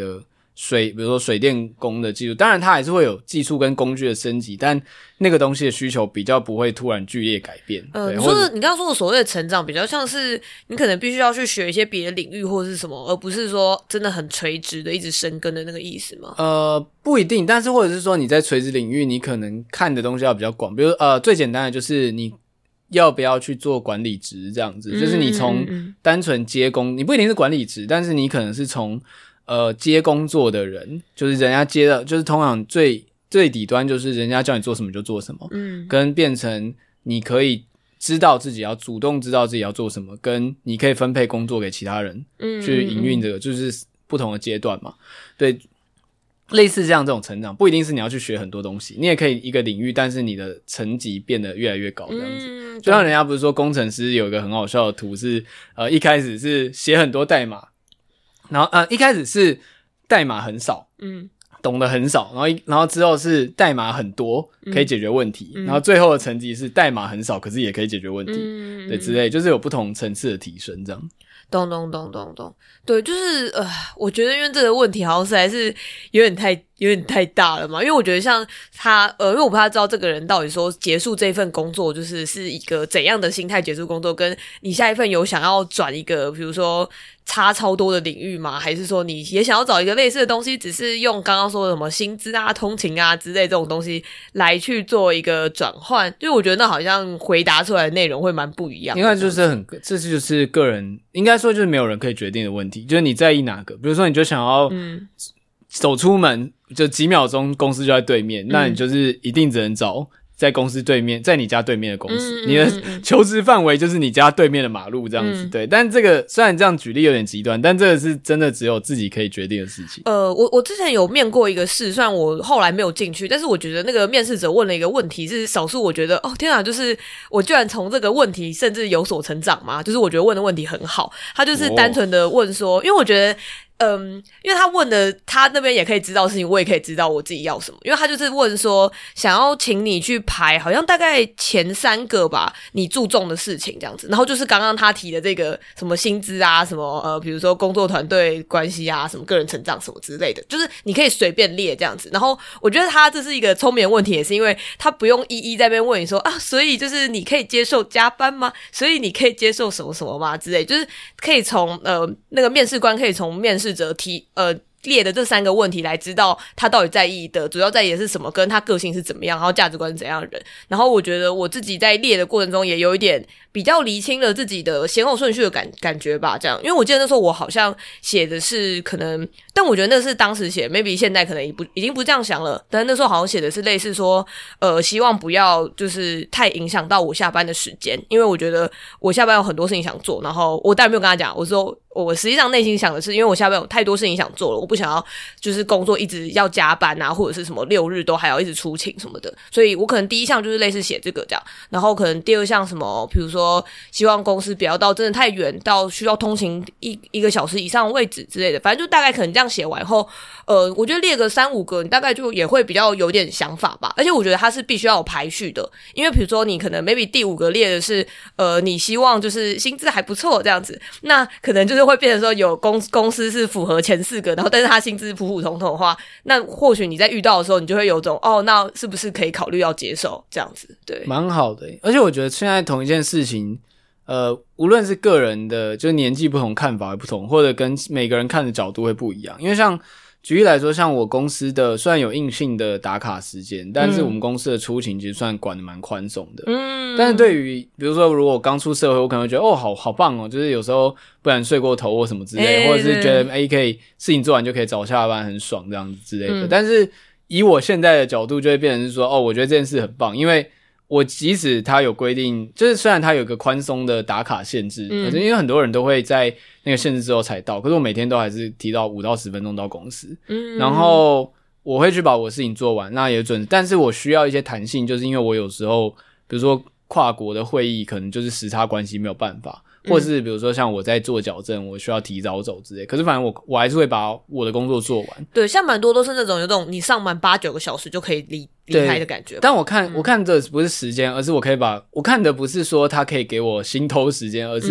水，比如说水电工的技术，当然它还是会有技术跟工具的升级，但那个东西的需求比较不会突然剧烈改变。 呃，你说的，你刚刚说的所谓的成长，比较像是你可能必须要去学一些别的领域或是什么，而不是说真的很垂直的一直深耕的那个意思吗？ 呃，不一定，但是或者是说你在垂直领域，你可能看的东西要比较广，比如呃，最简单的就是你要不要去做管理职这样子，就是你从单纯接工，你不一定是管理职，但是你可能是从呃接工作的人，就是人家接的，就是通常最最底端就是人家叫你做什么就做什么，嗯，跟变成你可以知道自己要主动知道自己要做什么，跟你可以分配工作给其他人，嗯，去营运这个，就是不同的阶段嘛，对。类似这样这种成长，不一定是你要去学很多东西，你也可以一个领域，但是你的层级变得越来越高这样子。嗯、就像人家不是说工程师有一个很好笑的图是，呃，一开始是写很多代码，然后呃一开始是代码很少，嗯，懂得很少，然后然后之后是代码很多，可以解决问题，嗯、然后最后的层级是代码很少，可是也可以解决问题，嗯、对之类，就是有不同层次的提升这样。 咚咚咚咚咚，对，就是呃，我觉得因为这个问题好像实在是有点太有点太大了嘛，因为我觉得像他呃，因为我不太知道这个人到底说结束这份工作就是是一个怎样的心态结束工作，跟你下一份有想要转一个比如说差超多的领域吗？还是说你也想要找一个类似的东西，只是用刚刚说的什么薪资啊、通勤啊之类这种东西来去做一个转换？因为我觉得那好像回答出来的内容会蛮不一样的。 应该就是很，这就是个人，应该说就是没有人可以决定的问题，就是你在意哪个。比如说，你就想要走出门，就几秒钟公司就在对面，嗯、那你就是一定只能找在公司对面，在你家对面的公司，嗯、你的求职范围就是你家对面的马路这样子。嗯、对，但这个虽然这样举例有点极端，但这个是真的只有自己可以决定的事情。 呃，我我之前有面过一个试，虽然我后来没有进去，但是我觉得那个面试者问了一个问题，是少数我觉得哦天啊，就是我居然从这个问题甚至有所成长嘛，就是我觉得问的问题很好，他就是单纯的问说，哦、因为我觉得。嗯，因为他问的，他那边也可以知道事情，我也可以知道我自己要什么。因为他就是问说，想要请你去排，好像大概前三个吧，你注重的事情这样子。然后就是刚刚他提的这个什么薪资啊，什么呃，比如说工作团队关系啊，什么个人成长什么之类的，就是你可以随便列这样子。然后我觉得他这是一个聪明的问题，也是因为他不用一一在那边问你说啊，所以就是你可以接受加班吗？所以你可以接受什么什么吗？之类，就是可以从呃那个面试官可以从面试者提呃列的这三个问题来知道他到底在意的主要在意的是什么，跟他个性是怎么样，然后价值观是怎样的人。然后我觉得我自己在列的过程中也有一点比较厘清了自己的先后顺序的感感觉吧，这样。因为我记得那时候我好像写的是可能，但我觉得那是当时写 maybe 现在可能已不已经不这样想了，但那时候好像写的是类似说呃希望不要就是太影响到我下班的时间，因为我觉得我下班有很多事情想做，然后我当然没有跟他讲，我说我实际上内心想的是，因为我下班有太多事情想做了，我不想要就是工作一直要加班啊，或者是什么六日都还要一直出勤什么的，所以我可能第一项就是类似写这个这样，然后可能第二项什么比如说希望公司不要到真的太远到需要通勤一一个小时以上的位置之类的，反正就大概可能这样写完后呃，我觉得列个三五个你大概就也会比较有点想法吧。而且我觉得它是必须要有排序的，因为比如说你可能 maybe 第五个列的是呃，你希望就是薪资还不错这样子，那可能就是会变成说有公公司是符合前四个，然后但是他薪资普普通通的话，那或许你在遇到的时候你就会有种哦，那是不是可以考虑要接受这样子。对， 蛮好的。而且我觉得现在同一件事情呃，无论是个人的就是年纪不同看法会不同，或者跟每个人看的角度会不一样。因为像举例来说，像我公司的虽然有硬性的打卡时间，但是我们公司的出勤其实算管得蛮宽松的。嗯，但是对于比如说如果我刚出社会，我可能会觉得哦好好棒哦，就是有时候不然睡过头或什么之类的，欸、或者是觉得哎可以事情做完就可以早下班很爽这样子之类的。嗯、但是以我现在的角度就会变成是说哦，我觉得这件事很棒，因为我即使他有规定，就是虽然他有一个宽松的打卡限制，嗯、可是因为很多人都会在那个限制之后才到，可是我每天都还是提到五到十分钟到公司，嗯，然后我会去把我的事情做完，那也准，但是我需要一些弹性，就是因为我有时候比如说跨国的会议可能就是时差关系没有办法，或者是比如说像我在做矫正，我需要提早走之类，可是反正我我还是会把我的工作做完。 对，像蛮多都是那种有种你上满八九个小时就可以离离开的感觉。 但我看、嗯、我看的不是时间，而是我可以把我看的不是说他可以给我薪偷时间，而是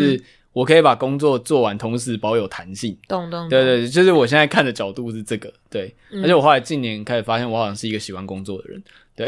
我可以把工作做完，同时保有弹性。 懂懂。 对对，就是我现在看的角度是这个。对，嗯、而且我后来近年开始发现，我好像是一个喜欢工作的人。对，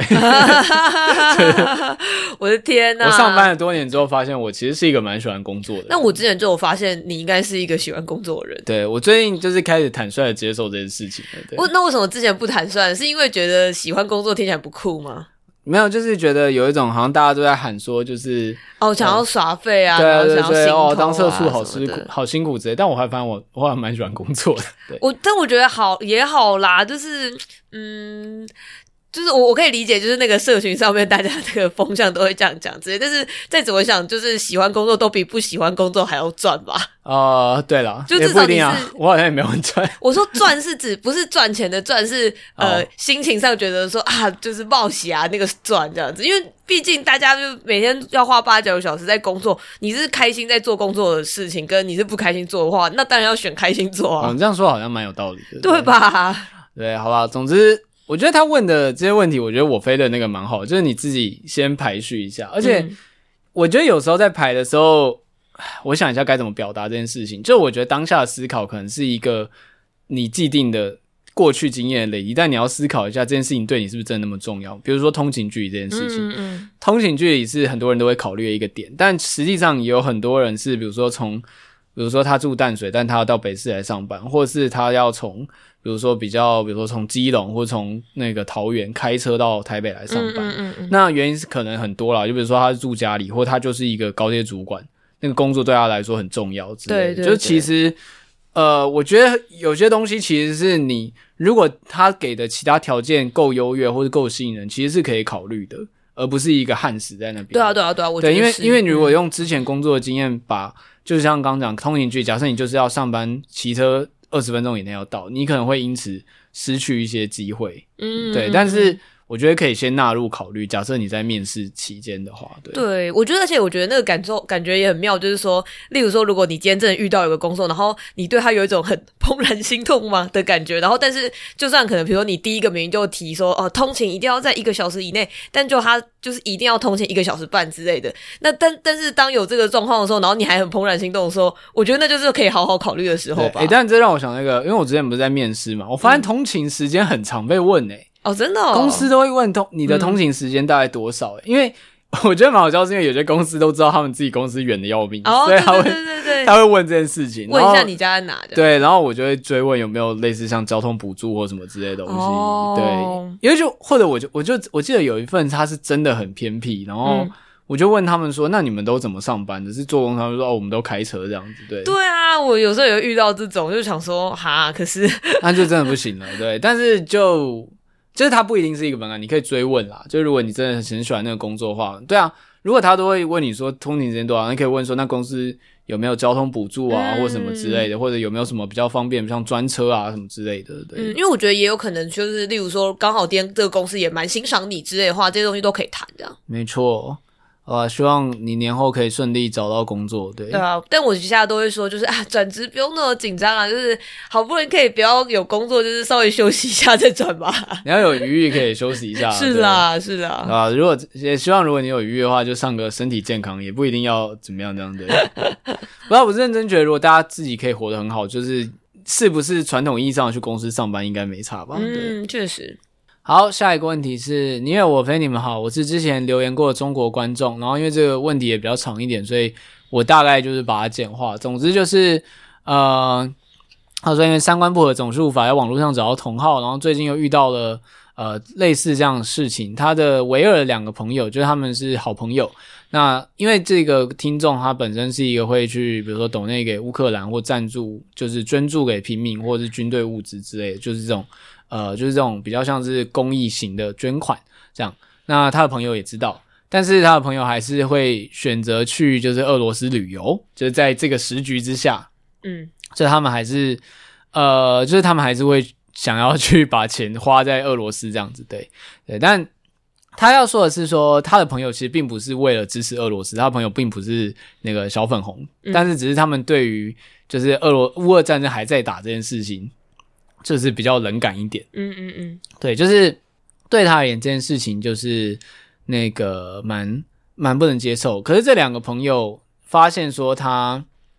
我的天哪！ 我上班了多年之后，发现我其实是一个蛮喜欢工作的人。 那我之前就有发现，你应该是一个喜欢工作的人。 对，我最近就是开始坦率的接受这件事情了。对， 我那为什么之前不坦率？是因为觉得喜欢工作听起来不酷吗？ 没有，就是觉得有一种好像大家都在喊说，就是哦，想要耍废啊， 对对对， 啊、 哦，当社畜好辛苦，好辛苦之类。但我还发现我我还蛮喜欢工作的。对， 我但我觉得好也好啦，就是嗯。就是我我可以理解，就是那个社群上面大家这个风向都会这样讲之类，但是再怎么想，就是喜欢工作都比不喜欢工作还要赚吧？ 呃，对啦， 就至少你是， 也不一定啊，我好像也没有很赚。 我说赚是指不是赚钱的赚，是呃、哦、心情上觉得说啊，就是冒险啊那个赚这样子，因为毕竟大家就每天要花八九个小时在工作，你是开心在做工作的事情，跟你是不开心做的话，那当然要选开心做啊。 嗯，这样说好像蛮有道理的， 对, 对吧？ 对，好吧，总之。我觉得他问的这些问题，我觉得我飞的那个蛮好，就是你自己先排序一下，而且我觉得有时候在排的时候，我想一下该怎么表达这件事情。就我觉得当下的思考可能是一个你既定的过去经验的累积，但你要思考一下这件事情对你是不是真的那么重要。比如说通勤距离这件事情，嗯嗯通勤距离是很多人都会考虑的一个点，但实际上也有很多人是，比如说从，比如说他住淡水，但他要到北市来上班，或者是他要从。比如说比较，比如说从基隆或从那个桃园开车到台北来上班，嗯嗯嗯那原因是可能很多啦，就比如说他是住家里，或他就是一个高阶主管，那个工作对他来说很重要之类的。对对对，就其实，呃，我觉得有些东西其实是你如果他给的其他条件够优越或者够吸引人，其实是可以考虑的，而不是一个焊死在那边。 对啊，对啊，对啊，我觉得对，因为因为你如果用之前工作的经验把，就像刚刚讲通勤距离，假设你就是要上班骑车。二十分钟以内要到，你可能会因此失去一些机会。嗯，对，但是我觉得可以先纳入考虑。假设你在面试期间的话，对， 对我觉得，而且我觉得那个感受感觉也很妙，就是说，例如说，如果你今天真的遇到有个工作，然后你对他有一种很怦然心痛嘛的感觉，然后但是就算可能，比如说你第一个名就提说，哦，通勤一定要在一个小时以内，但就他就是一定要通勤一个小时半之类的。那但但是当有这个状况的时候，然后你还很怦然心动的时候，我觉得那就是可以好好考虑的时候吧。 哎、欸，但这让我想那个，因为我之前不是在面试嘛，我发现通勤时间很常被问诶、欸。 哦，真的哦， 公司都会问通你的通勤时间大概多少、欸嗯、因为我觉得蛮好笑，是因为有些公司都知道他们自己公司远的要命， 哦， 所以他会对对对对他会问这件事情， 问一下你家在哪的。 对，然后我就会追问有没有类似像交通补助或什么之类的东西。哦、对，因为就或者我就我就我记得有一份它是真的很偏僻，然后我就问他们说，那你们都怎么上班的？是坐公车？他们说哦，我们都开车这样子。对， 对啊，我有时候有遇到这种，就想说哈，可是那就真的不行了。对，但是就。就是他不一定是一个门槛，你可以追问啦。就如果你真的很喜欢那个工作的话，对啊，如果他都会问你说通勤时间多少，你可以问说那公司有没有交通补助啊，嗯、或什么之类的，或者有没有什么比较方便，像专车啊什么之类的。对， 嗯，因为我觉得也有可能就是，例如说刚好今天这个公司也蛮欣赏你之类的话，这些东西都可以谈这样。 没错。啊，希望你年后可以顺利找到工作，对。 对啊，但我现在都会说，就是啊，转职不用那么紧张啊，就是好不容易可以不要有工作，就是稍微休息一下再转吧。你要有余裕可以休息一下。 是啦，是啦。 啊，如果也希望如果你有余裕的话，就上个身体健康，也不一定要怎么样这样的。不过我认真觉得，如果大家自己可以活得很好，就是是不是传统意义上的去公司上班应该没差吧？ 嗯，确实。 好，下一个问题是，你好，我飞你们好，我是之前留言过的中国观众，然后因为这个问题也比较长一点，所以我大概就是把它简化。总之就是，呃，他说因为三观不合总是无法在网络上找到同好，然后最近又遇到了呃类似这样的事情，他的唯二的两个朋友，就是他们是好朋友。那因为这个听众他本身是一个会去比如说抖内给乌克兰或赞助，就是捐助给平民或是军队物资之类的，就是这种呃就是这种比较像是公益型的捐款这样。那他的朋友也知道，但是他的朋友还是会选择去就是俄罗斯旅游，就是在这个时局之下，嗯，所以他们还是呃就是他们还是会想要去把钱花在俄罗斯这样子，对对，但他要说的是说他的朋友其实并不是为了支持俄罗斯，他的朋友并不是那个小粉红、嗯、但是只是他们对于就是俄罗乌俄战争还在打这件事情就是比较冷感一点。嗯嗯嗯，对，就是对他而言这件事情就是那个蛮蛮不能接受。可是这两个朋友发现说他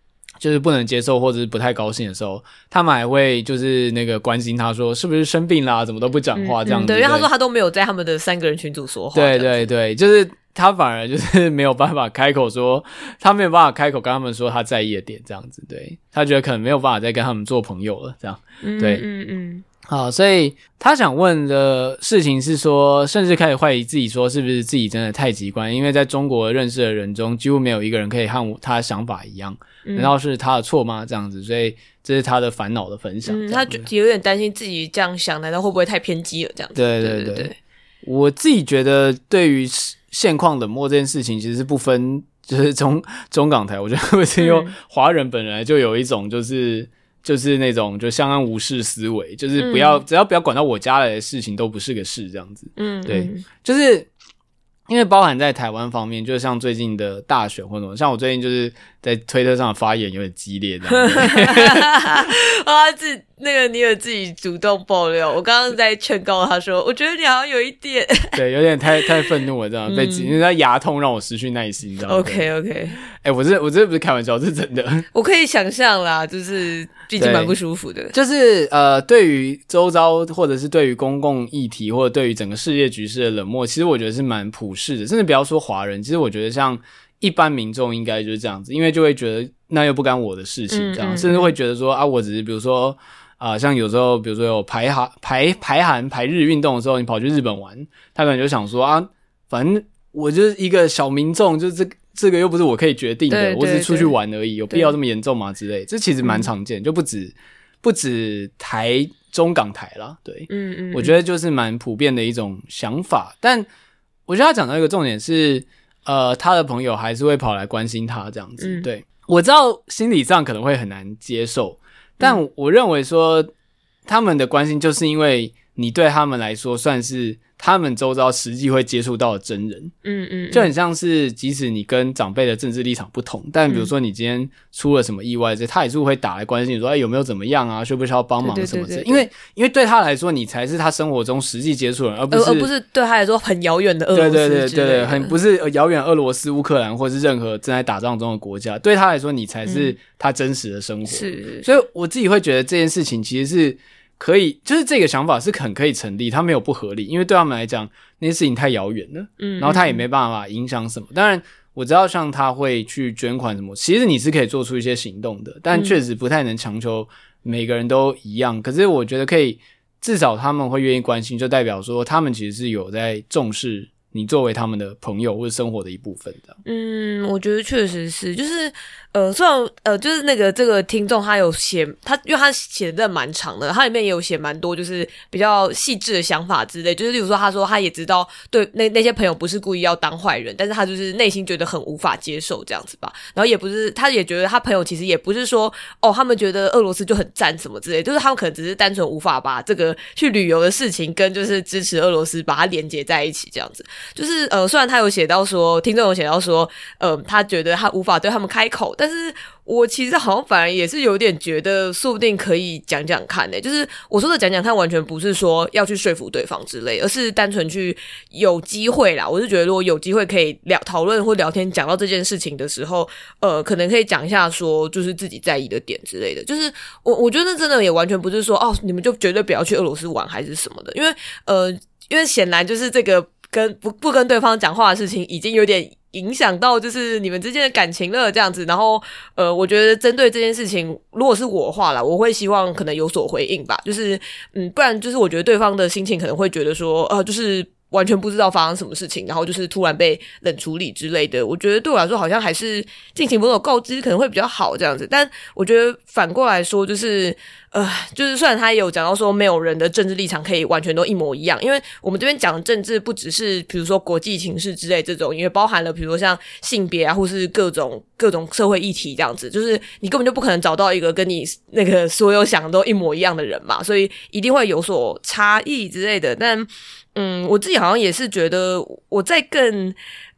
就是不能接受或者是不太高兴的时候，他们还会就是那个关心他说是不是生病啦，怎么都不讲话这样子、 嗯嗯、对，因为他说他都没有在他们的三个人群组说话， 对对对，就是他反而就是没有办法开口说，他没有办法开口跟他们说他在意的点这样子，对，他觉得可能没有办法再跟他们做朋友了这样，对， 嗯嗯嗯。 好，所以他想问的事情是说，甚至开始怀疑自己说是不是自己真的太极端，因为在中国认识的人中几乎没有一个人可以和他的想法一样，难道是他的错吗？这样子，所以这是他的烦恼的分享。 嗯，他就有点担心自己这样想，难道会不会太偏激了？这样子。 对对 对, 对对对， 我自己觉得对于现况冷漠这件事情，其实是不分就是中中港台，我觉得会是因为华人本来就有一种就是就是那种就相安无事思维，就是不要、嗯、只要不要管到我家来的事情都不是个事这样子。嗯，对，就是因为包含在台湾方面，就像最近的大选或者什么，像我最近就是在推特上的发言有点激烈这样子。 啊，自那个你有自己主动爆料，我刚刚在劝告他说，我觉得你好像有一点， 对，有点太太愤怒了这样，嗯、被因为他牙痛让我失去耐心，这样。 OK OK， 哎、欸，我这我这不是开玩笑，这是真的。 我可以想象啦，就是毕竟蛮不舒服的。 就是呃，对于周遭或者是对于公共议题或者对于整个世界局势的冷漠，其实我觉得是蛮普世的，甚至不要说华人，其实我觉得像一般民众应该就是这样子，因为就会觉得那又不干我的事情，这样，嗯嗯嗯甚至会觉得说啊，我只是比如说。啊、呃，像有时候，比如说有排韩、排排韩、排日运动的时候，你跑去日本玩，他可能就想说啊，反正我就是一个小民众，就是这这个又不是我可以决定的，我只是出去玩而已，有必要这么严重吗？之类，這其實蠻常見，就不止不止台中港台啦，对，嗯嗯，我覺得就是蠻普遍的一種想法。但我覺得他講到一個重點是，呃，他的朋友還是會跑來關心他這樣子，嗯、對，我知道心理上可能會很難接受。但我認為說他們的關心就是因為你對他們來說算是他們周遭實際會接觸到的真人，嗯嗯，就很像是即使你跟長輩的政治立場不同，但比如說你今天出了什麼意外，他也是會打來關心你說，哎，有沒有怎麼樣啊，需不需要幫忙什麼之類，因為因為對他來說你才是他生活中實際接觸的人，而不是而不是對他來說很遙遠的俄羅斯，對對對對對，很不是遙遠俄羅斯烏克蘭或是任何正在打仗中的國家，對他來說你才是他真實的生活，是，所以我自己會覺得這件事情其實是可以，就是這個想法是很可以成立，它沒有不合理，因為對他們來講那些事情太遙遠了，嗯，然後他也沒辦法影響什麼。當然我知道像他會去捐款什麼，其實你是可以做出一些行動的，但確實不太能強求每個人都一樣，可是我覺得可以，至少他們會願意關心，就代表說他們其實是有在重視你作為他們的朋友或者生活的一部分的。嗯， 我覺得確實是，就是呃，雖然呃，就是那個這個聽眾他有寫他，因為他寫的真的蠻長的，他裡面也有寫蠻多就是比較細緻的想法之類，就是例如說他說他也知道對那那些朋友不是故意要當壞人，但是他就是內心覺得很無法接受這樣子吧，然後也不是，他也覺得他朋友其實也不是說哦，他們覺得俄羅斯就很讚什麼之類，就是他們可能只是單純無法把這個去旅遊的事情跟就是支持俄羅斯把它連結在一起這樣子，就是呃，雖然他有寫到說聽眾有寫到說呃，他覺得他無法對他們開口，但是我其實好像反而也是有點覺得說不定可以講講看欸，就是我說的講講看完全不是說要去說服對方之類，而是單純去有機會啦，我是覺得如果有機會可以聊討論或聊天講到這件事情的時候，呃，可能可以講一下說就是自己在意的點之類的，就是我我覺得真的也完全不是說哦你們就絕對不要去俄羅斯玩還是什麼的，因為呃因為顯然就是這個跟不不跟對方講話的事情已經有點影響到就是你們之間的感情了這樣子，然後呃我覺得針對這件事情如果是我的話啦，我會希望可能有所回應吧，就是嗯不然就是我覺得對方的心情可能會覺得說呃就是完全不知道發生什麼事情，然後就是突然被冷處理之類的，我覺得對我來說好像還是進行某種告知可能會比較好這樣子，但我覺得反過來說就是呃，就是雖然他也有講到說沒有人的政治立場可以完全都一模一樣，因為我們這邊講的政治不只是比如說國際情勢之類這種，因為包含了比如說像性別啊或是各種各種社會議題這樣子，就是你根本就不可能找到一個跟你那個所有想的都一模一樣的人嘛，所以一定會有所差異之類的，但嗯，我自己好像也是覺得我在更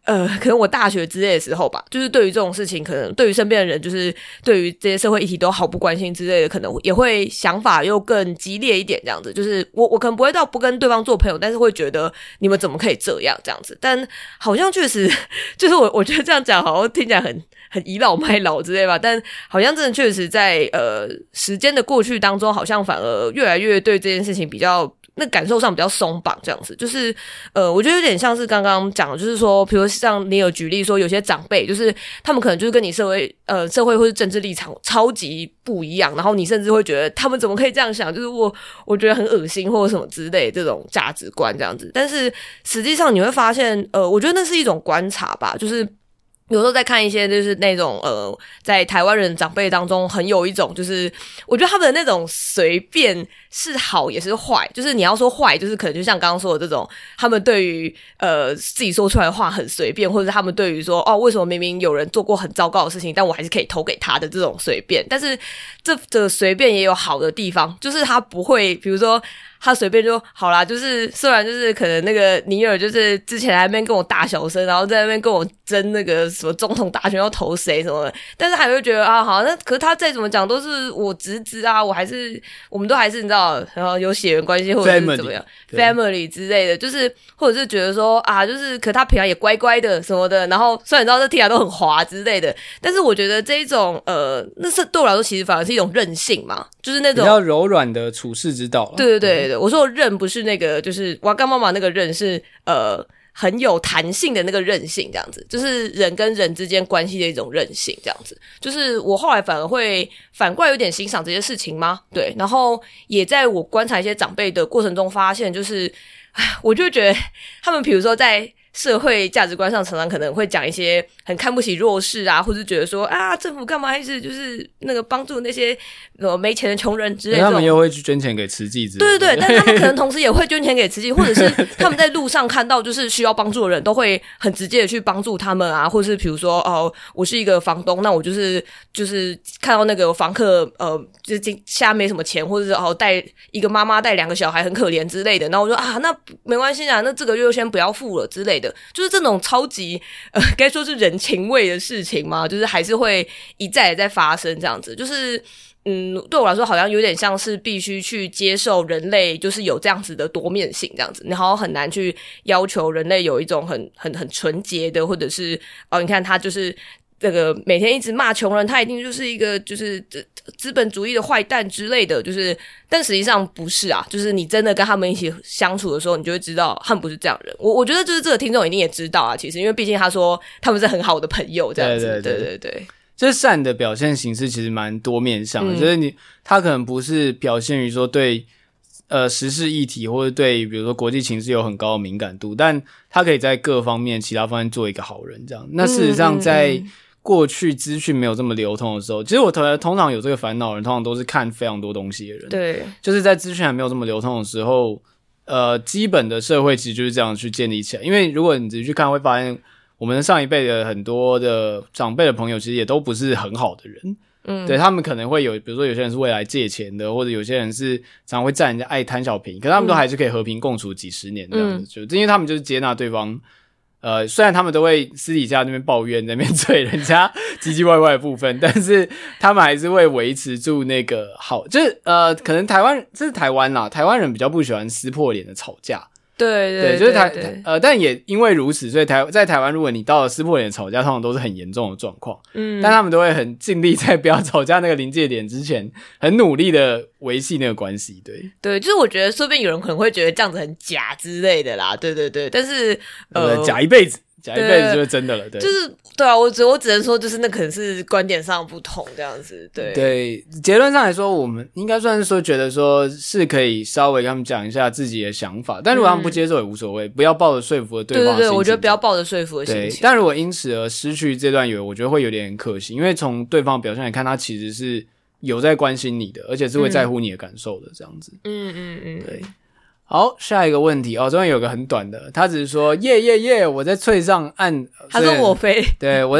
呃，可能我大学之类的时候吧，就是对于这种事情，可能对于身边的人，就是对于这些社会议题都毫不关心之类的，可能也会想法又更激烈一点，这样子。就是我我可能不会到不跟对方做朋友，但是会觉得你们怎么可以这样这样子。但好像确实，就是我我觉得这样讲好像听起来很很倚老卖老之类吧，但好像真的确实在呃时间的过去当中，好像反而越来越对这件事情比较。那感受上比较松绑，这样子，就是呃，我觉得有点像是刚刚讲的，就是说，比如像你有举例说，有些长辈，就是他们可能就是跟你社会呃社会或是政治立场超级不一样，然后你甚至会觉得他们怎么可以这样想，就是我我觉得很恶心或者什么之类这种价值观这样子。但是实际上你会发现，呃，我觉得那是一种观察吧，就是。有时候在看一些就是那种呃，在台湾人长辈当中很有一种就是我觉得他们的那种随便是好也是坏，就是你要说坏就是可能就像刚刚说的这种他们对于呃自己说出来的话很随便，或者是他们对于说哦为什么明明有人做过很糟糕的事情但我还是可以投给他的这种随便。但是这这随便也有好的地方，就是他不会比如说他随便就好啦，就是虽然就是可能那个尼尔就是之前在那边跟我大小声，然后在那边跟我争那个什么总统大选要投谁什么的，但是还会觉得啊好，那可是他再怎么讲都是我侄子啊，我还是我们都还是你知道，然后有血缘关系或者是怎么样 family, family 之类的，就是或者是觉得说啊，就是可他平常也乖乖的什么的，然后虽然你知道这听起来都很滑之类的，但是我觉得这一种呃，那是对我来说其实反而是一种韧性嘛，就是那种比较柔软的处世之道。 对对对对，我说韧不是那个，就是我干妈妈那个韧是呃很有弹性的那个韧性，这样子，就是人跟人之间关系的一种韧性，这样子。就是我后来反而会反过来有点欣赏这些事情吗？对，然后也在我观察一些长辈的过程中发现，就是我就觉得他们比如说在社会价值观上常常可能会讲一些很看不起弱势啊，或是觉得说啊政府干嘛还是就是那个帮助那些呃没钱的穷人之类的， 他们又会去捐钱给慈济之类的。 对对对，但是他们可能同时也会捐钱给慈济，或者是他们在路上看到就是需要帮助的人都会很直接的去帮助他们啊，或者是比如说哦我是一个房东，那我就是就是看到那个房客呃就是家没什么钱，或者是哦带一个妈妈带两个小孩很可怜之类的，然后我说啊那没关系啊，那这个月先不要付了之类的，就是这种超级呃该说是人情味的事情嘛，就是还是会一再的在发生这样子，就是嗯，对我来说好像有点像是必须去接受人类就是有这样子的多面性这样子，你好像很难去要求人类有一种很很很纯洁的，或者是哦你看他就是这个每天一直骂穷人，他一定就是一个就是资本主义的坏蛋之类的，就是但实际上不是啊，就是你真的跟他们一起相处的时候，你就会知道他们不是这样的人。我我觉得就是这个听众一定也知道啊，其实因为毕竟他说他们是很好的朋友这样子，对对 对, 对, 对就是善的表现形式其实蛮多面向的，嗯、就是你他可能不是表现于说对呃时事议题或者对比如说国际情势有很高的敏感度，但他可以在各方面其他方面做一个好人这样。那事实上在过去资讯没有这么流通的时候，其实我通常有这个烦恼的人通常都是看非常多东西的人， 对， 就是在资讯还没有这么流通的时候，呃基本的社会其实就是这样去建立起来。因为如果你仔细去看会发现我们上一辈的很多的长辈的朋友其实也都不是很好的人，嗯，对，他们可能会有比如说有些人是未来借钱的，或者有些人是常会占人家爱贪小便宜，可是他们都还是可以和平共处几十年这样子，嗯、就因为他们就是接纳对方，呃，虽然他们都会私底下那边抱怨那边嘴人家唧唧歪歪的部分，但是他们还是会维持住那个好，就是呃，可能台湾这是台湾啦，台湾人比较不喜欢撕破脸的吵架。 对对 对, 对，就是台对对呃，但也因为如此，所以台在台湾，如果你到了撕破脸吵架，通常都是很严重的状况。嗯，但他们都会很尽力在不要吵架那个临界点之前，很努力的维系那个关系。对对，就是我觉得说不定有人可能会觉得这样子很假之类的啦。对对对，但是呃， 假一辈子。假一辈子就是真的了，对， 就是对啊，我只我只能说，就是那可能是观点上不同这样子，对对。结论上来说，我们应该算是说觉得说是可以稍微跟他们讲一下自己的想法，但如果他们不接受也无所谓，嗯、不要抱着说服了对方的心情。 对对对，我觉得不要抱着说服的心情。 对，但如果因此而失去这段友谊，我觉得会有点可惜，因为从对方的表现来看，他其实是有在关心你的，而且是会在乎你的感受的，这样子。嗯嗯嗯，对。好，下一个问题哦，这边有个很短的，他只是说耶耶耶，我在脆上按， 他说我飞， 对，我在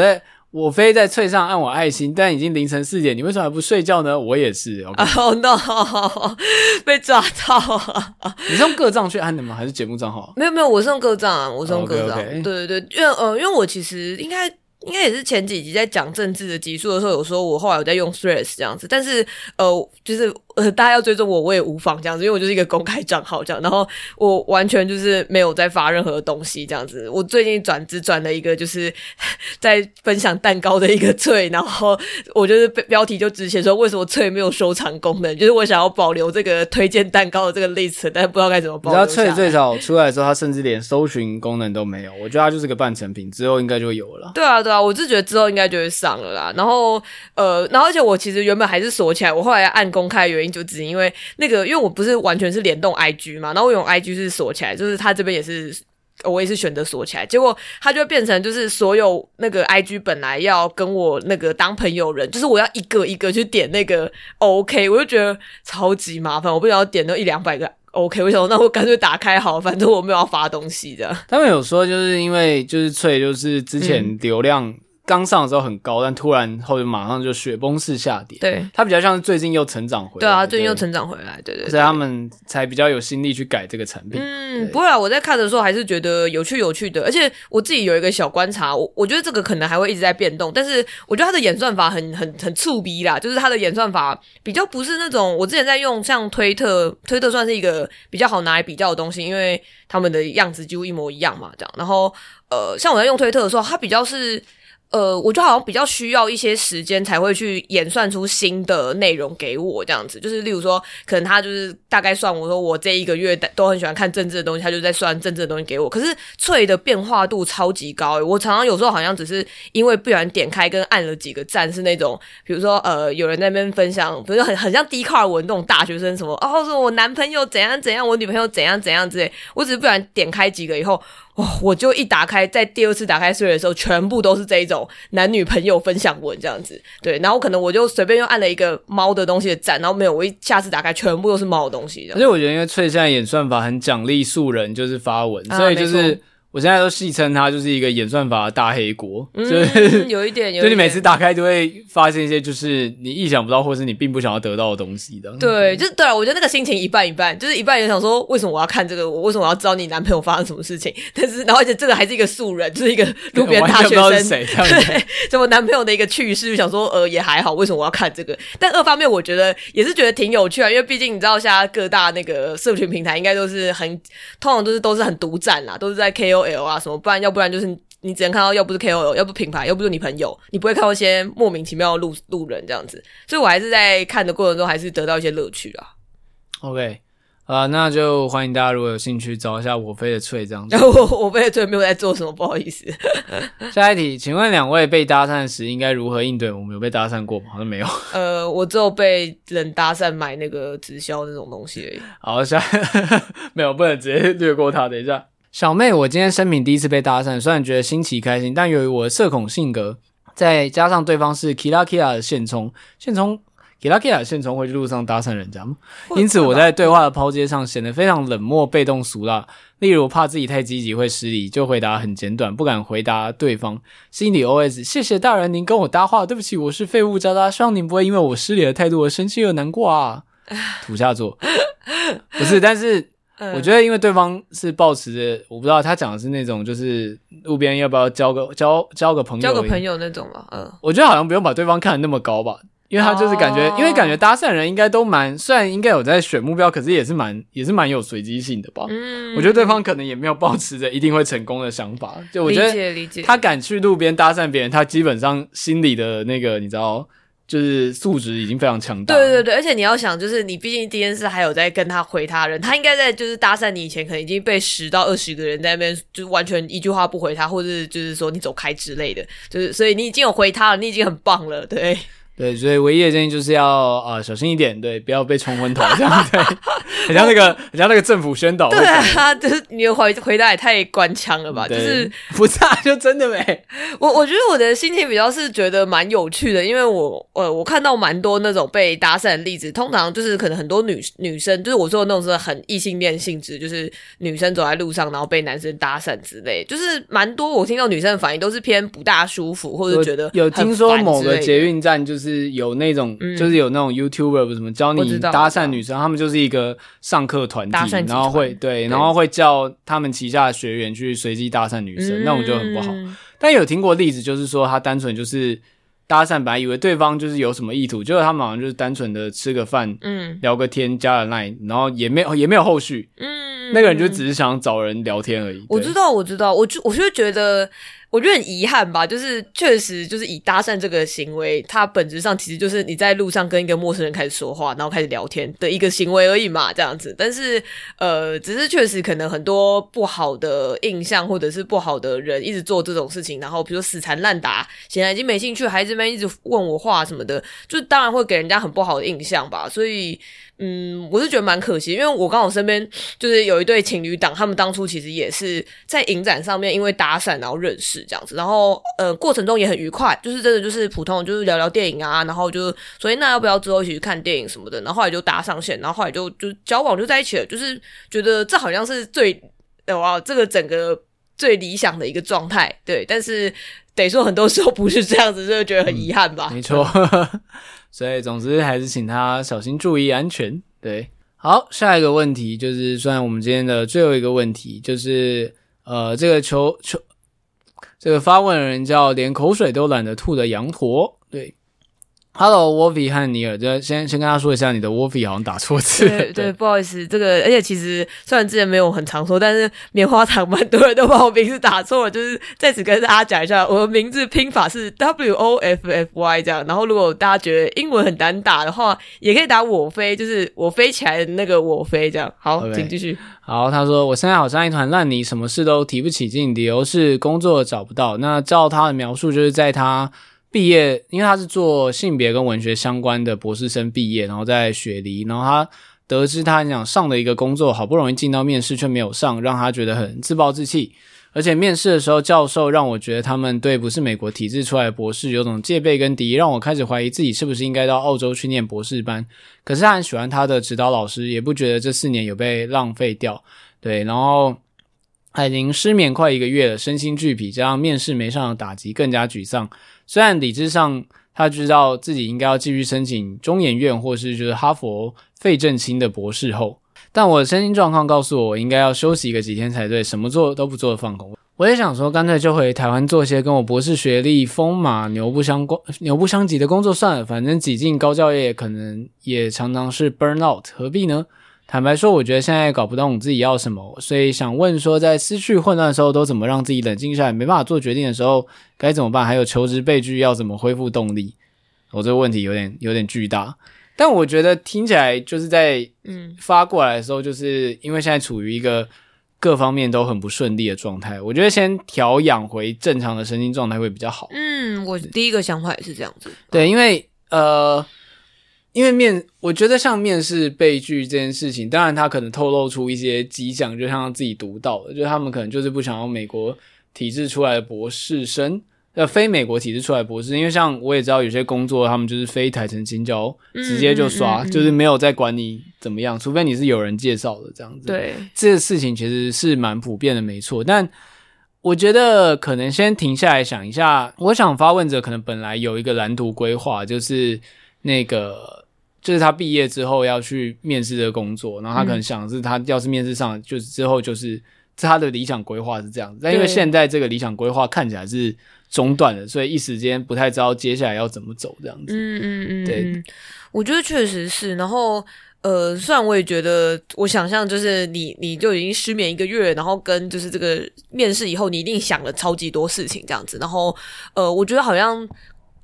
我非在脆上按我爱心，但已经凌晨四点，你为什么还不睡觉呢？我也是。Okay. Oh no， 被抓到了。 你是用个账去按的吗？还是节目账号？ 没有没有，我是用个账啊，我是用个账。 Okay, okay. 对对对，因为呃，因为我其实应该。应该也是前几集在讲政治的集数的时候，有说我后来有在用 Threads 这样子，但是呃，就是呃，大家要追踪我，我也无妨这样子，因为我就是一个公开账号这样，然后我完全就是没有在发任何东西这样子。我最近转只转了一个就是在分享蛋糕的一个脆，然后我就是标题就只写说为什么脆没有收藏功能，就是我想要保留这个推荐蛋糕的这个 list， 但是不知道该怎么保留。 你知道脆最早出来的时候，它甚至连搜寻功能都没有，我觉得它就是个半成品，之后应该就会有了。 对啊，对啊。我是觉得之后应该就会上了啦，然后呃，然后而且我其实原本还是锁起来，我后来按公开的原因就只是因为那个，因为我不是完全是联动 I G 嘛，然后我用 I G 是锁起来，就是它这边也是我也是选择锁起来，结果它就会变成就是所有那个 I G 本来要跟我那个当朋友人，就是我要一个一个去点那个 OK， 我就觉得超级麻烦，我不想要点那一两百个。OK， 我想说那我干脆打开好，反正我没有要发东西的。 他们有说就是因为就是脆就是之前流量刚上的时候很高，但突然后就马上就雪崩式下跌。 对， 它比较像是最近又成长回来。 对啊，最近又成长回来，对 对, 对。 所以他们才比较有心力去改这个产品。 嗯，不会啊，我在看的时候还是觉得有趣有趣的，而且我自己有一个小观察，我我觉得这个可能还会一直在变动，但是我觉得它的演算法很很很触逼啦，就是它的演算法比较不是那种我之前在用像推特，推特算是一个比较好拿来比较的东西，因为他们的样子几乎一模一样嘛，这样。然后呃，像我在用推特的时候，它比较是。呃，我就好像比较需要一些时间才会去演算出新的内容给我这样子，就是例如说，可能他就是大概算我说我这一个月都很喜欢看政治的东西，他就在算政治的东西给我。可是脆的变化度超级高诶，我常常有时候好像只是因为不小心点开跟按了几个赞，是那种比如说呃有人在那边分享，比如说很很像 Dcard 文那种大学生什么哦，说我男朋友怎样怎样，我女朋友怎样怎样之类，我只是不小心点开几个以后。哦，我就一打开，在第二次打开Threads的时候，全部都是这一种男女朋友分享文这样子。对，然后可能我就随便又按了一个猫的东西的赞，然后没有，我一下次打开全部都是猫的东西。 而且我觉得，因为脆现在演算法很奖励素人，就是发文，啊、所以就是。我现在都戏称它就是一个演算法的大黑锅， 嗯、 就是有一点，有一点， 就你每次打开就会发现一些就是你意想不到或是你并不想要得到的东西的。 对，就是对啊，我觉得那个心情一半一半，就是一半也想说为什么我要看这个，我为什么我要知道你男朋友发生什么事情？但是然后而且这个还是一个素人，就是一个路边大学生， 谁对，什么男朋友的一个趣事，想说呃也还好，为什么我要看这个？但二方面我觉得也是觉得挺有趣啊，因为毕竟你知道现在各大那个社群平台应该都是很通常都是都是很独占啦，都是在 K O L 啊什么，不然。要不然就是你只能看到，要不是 K O L， 要不品牌，要不是你朋友，你不会看到一些莫名其妙的路路人这样子。所以我还是在看的过程中，还是得到一些乐趣啊。 OK， 啊、呃，那就欢迎大家如果有兴趣找一下我飞的脆这样子。 我我飞的脆没有在做什么，不好意思。 下一题，请问两位被搭讪时应该如何应对？我们有被搭讪过吗？好像没有。 呃，我只有被人搭讪买那个直销那种东西而已。 好，下没有，不能直接略过它。等一下。小妹，我今天生平第一次被搭讪，虽然觉得新奇开心，但由于我的社恐性格，再加上对方是 Kira Kira 的现充，现充 Kira Kira 的现充会去路上搭讪人家吗？因此我在对话的抛接上显得非常冷漠、被动俗辣。例如怕自己太积极会失礼，就回答很简短，不敢回答对方。心里 O S： 谢谢大人，您跟我搭话，对不起，我是废物渣渣，希望您不会因为我失礼的态度而生气而难过啊。土下座，不是，但是。我觉得因为对方是抱持着我不知道他讲的是那种就是路边要不要交个交交个朋友交个朋友那种吧，嗯， 我觉得好像不用把对方看得那么高吧，因为他就是感觉、哦、因为感觉搭讪人应该都蛮虽然应该有在选目标，可是也是蛮也是蛮有随机性的吧。嗯，我觉得对方可能也没有抱持着一定会成功的想法，就我觉得他敢去路边搭讪别人，他基本上心里的那个你知道。就是素质已经非常强大了。 对对对，而且你要想，就是你毕竟第一件事还有在跟他回他人，他应该在就是搭讪你以前，可能已经被十到二十个人在那边，就是完全一句话不回他，或者是就是说你走开之类的，就是所以你已经有回他了，你已经很棒了，对。 对，所以唯一的建议就是要啊、呃、小心一点，对，不要被冲昏头这样对。 很像那个很像那个政府宣导。 对啊，就是你的回回答也太官腔了吧？就是不是啊，就真的没。 我我觉得我的心情比较是觉得蛮有趣的，因为我呃我看到蛮多那种被搭讪的例子，通常就是可能很多女女生，就是我说的那种是很异性恋性质，就是女生走在路上然后被男生搭讪之类，就是蛮多我听到女生的反应都是偏不大舒服，或者觉得有听说某个捷运站就是有那种、嗯、就是有那种 YouTuber 什么教你搭讪女生，他们就是一个上课团体，然后会对，然后会叫他们旗下的学员去随机搭讪女生、嗯、那种就很不好。但有听过例子就是说他单纯就是搭讪，本来以为对方就是有什么意图，结果他们好像就是单纯的吃个饭、嗯、聊个天加了 line， 然后也没有也没有后续，嗯，那个人就只是想找人聊天而已。 我知道我知道我就我就觉得我觉得很遗憾吧，就是确实就是以搭讪这个行为，它本质上其实就是你在路上跟一个陌生人开始说话，然后开始聊天的一个行为而已嘛，这样子。但是呃，只是确实可能很多不好的印象或者是不好的人一直做这种事情，然后比如说死缠烂打，显然已经没兴趣，孩子们一直问我话什么的，就当然会给人家很不好的印象吧。所以嗯，我是觉得蛮可惜，因为我刚好身边就是有一对情侣档，他们当初其实也是在影展上面因为搭讪然后认识这样子，然后呃过程中也很愉快，就是真的就是普通就是聊聊电影啊，然后就所以那要不要之后一起去看电影什么的，然后后来就搭上线，然后后来就就交往就在一起了，就是觉得这好像是最哇这个整个最理想的一个状态，对，但是得说很多时候不是这样子，就觉得很遗憾吧。 嗯、没错。所以总之还是请他小心注意安全。对，好，下一个问题就是算我们今天的最后一个问题，就是呃，这个求求这个发问的人叫连口水都懒得吐的羊驼。对 ，Hello Wolfie 和尼尔，就先先跟他说一下，你的 Wolfie 好像打错字。 对 对, 对，不好意思，这个而且其实虽然之前没有很常说，但是棉花糖蛮多人都把我名字打错了，就是在此跟大家讲一下，我的名字拼法是 W O F F Y 这样。然后如果大家觉得英文很难打的话，也可以打我飞，就是我飞起来的那个我飞这样。好， okay. 请继续。 好，他说我现在好像一团烂泥，什么事都提不起劲，理由是工作找不到。那照他的描述，就是在他毕业，因为他是做性别跟文学相关的博士生毕业，然后在雪梨，然后他得知他很想上的一个工作，好不容易进到面试却没有上，让他觉得很自暴自弃。而且面试的时候，教授让我觉得他们对不是美国体制出来的博士有种戒备跟敌意，让我开始怀疑自己是不是应该到澳洲去念博士班。可是他很喜欢他的指导老师，也不觉得这四年有被浪费掉。对，然后他已经失眠快一个月了，身心俱疲，加上面试没上的打击，更加沮丧。虽然理智上他知道自己应该要继续申请中研院或是就是哈佛费正清的博士后，但我的身心状况告诉我，我应该要休息个几天才对，什么做都不做的放空。我也想说，干脆就回台湾做些跟我博士学历风马牛不相关、牛不相及的工作算了，反正挤进高教业可能也常常是 burn out， 何必呢？坦白说，我觉得现在搞不懂自己要什么，所以想问说，在思绪混乱的时候，都怎么让自己冷静下来？没办法做决定的时候，该怎么办？还有求职被拒要怎么恢复动力？我、哦、这个问题有点有点巨大，但我觉得听起来就是在嗯发过来的时候，就是因为现在处于一个各方面都很不顺利的状态，我觉得先调养回正常的身心状态会比较好。 嗯，我第一个想法也是这样子。 对，因为呃。因为面，我觉得像面试被拒这件事情，当然他可能透露出一些迹象，就像他自己读到的，就是他们可能就是不想要美国体制出来的博士生，呃，非美国体制出来的博士，因为像我也知道有些工作他们就是非台城青椒直接就刷、嗯嗯嗯，就是没有在管你怎么样，除非你是有人介绍的这样子。 对， 这个事情其实是蛮普遍的，没错。但我觉得可能先停下来想一下，我想发问者可能本来有一个蓝图规划，就是那个。就是他毕业之后要去面试的工作，然后他可能想的是他要是面试上，就是之后就是他的理想规划是这样子，但因为现在这个理想规划看起来是中断了，所以一时间不太知道接下来要怎么走这样子。 嗯嗯嗯， 对， 我觉得确实是。然后呃，虽然我也觉得，我想象就是你你就已经失眠一个月，然后跟就是这个面试以后，你一定想了超级多事情这样子。然后呃，我觉得好像。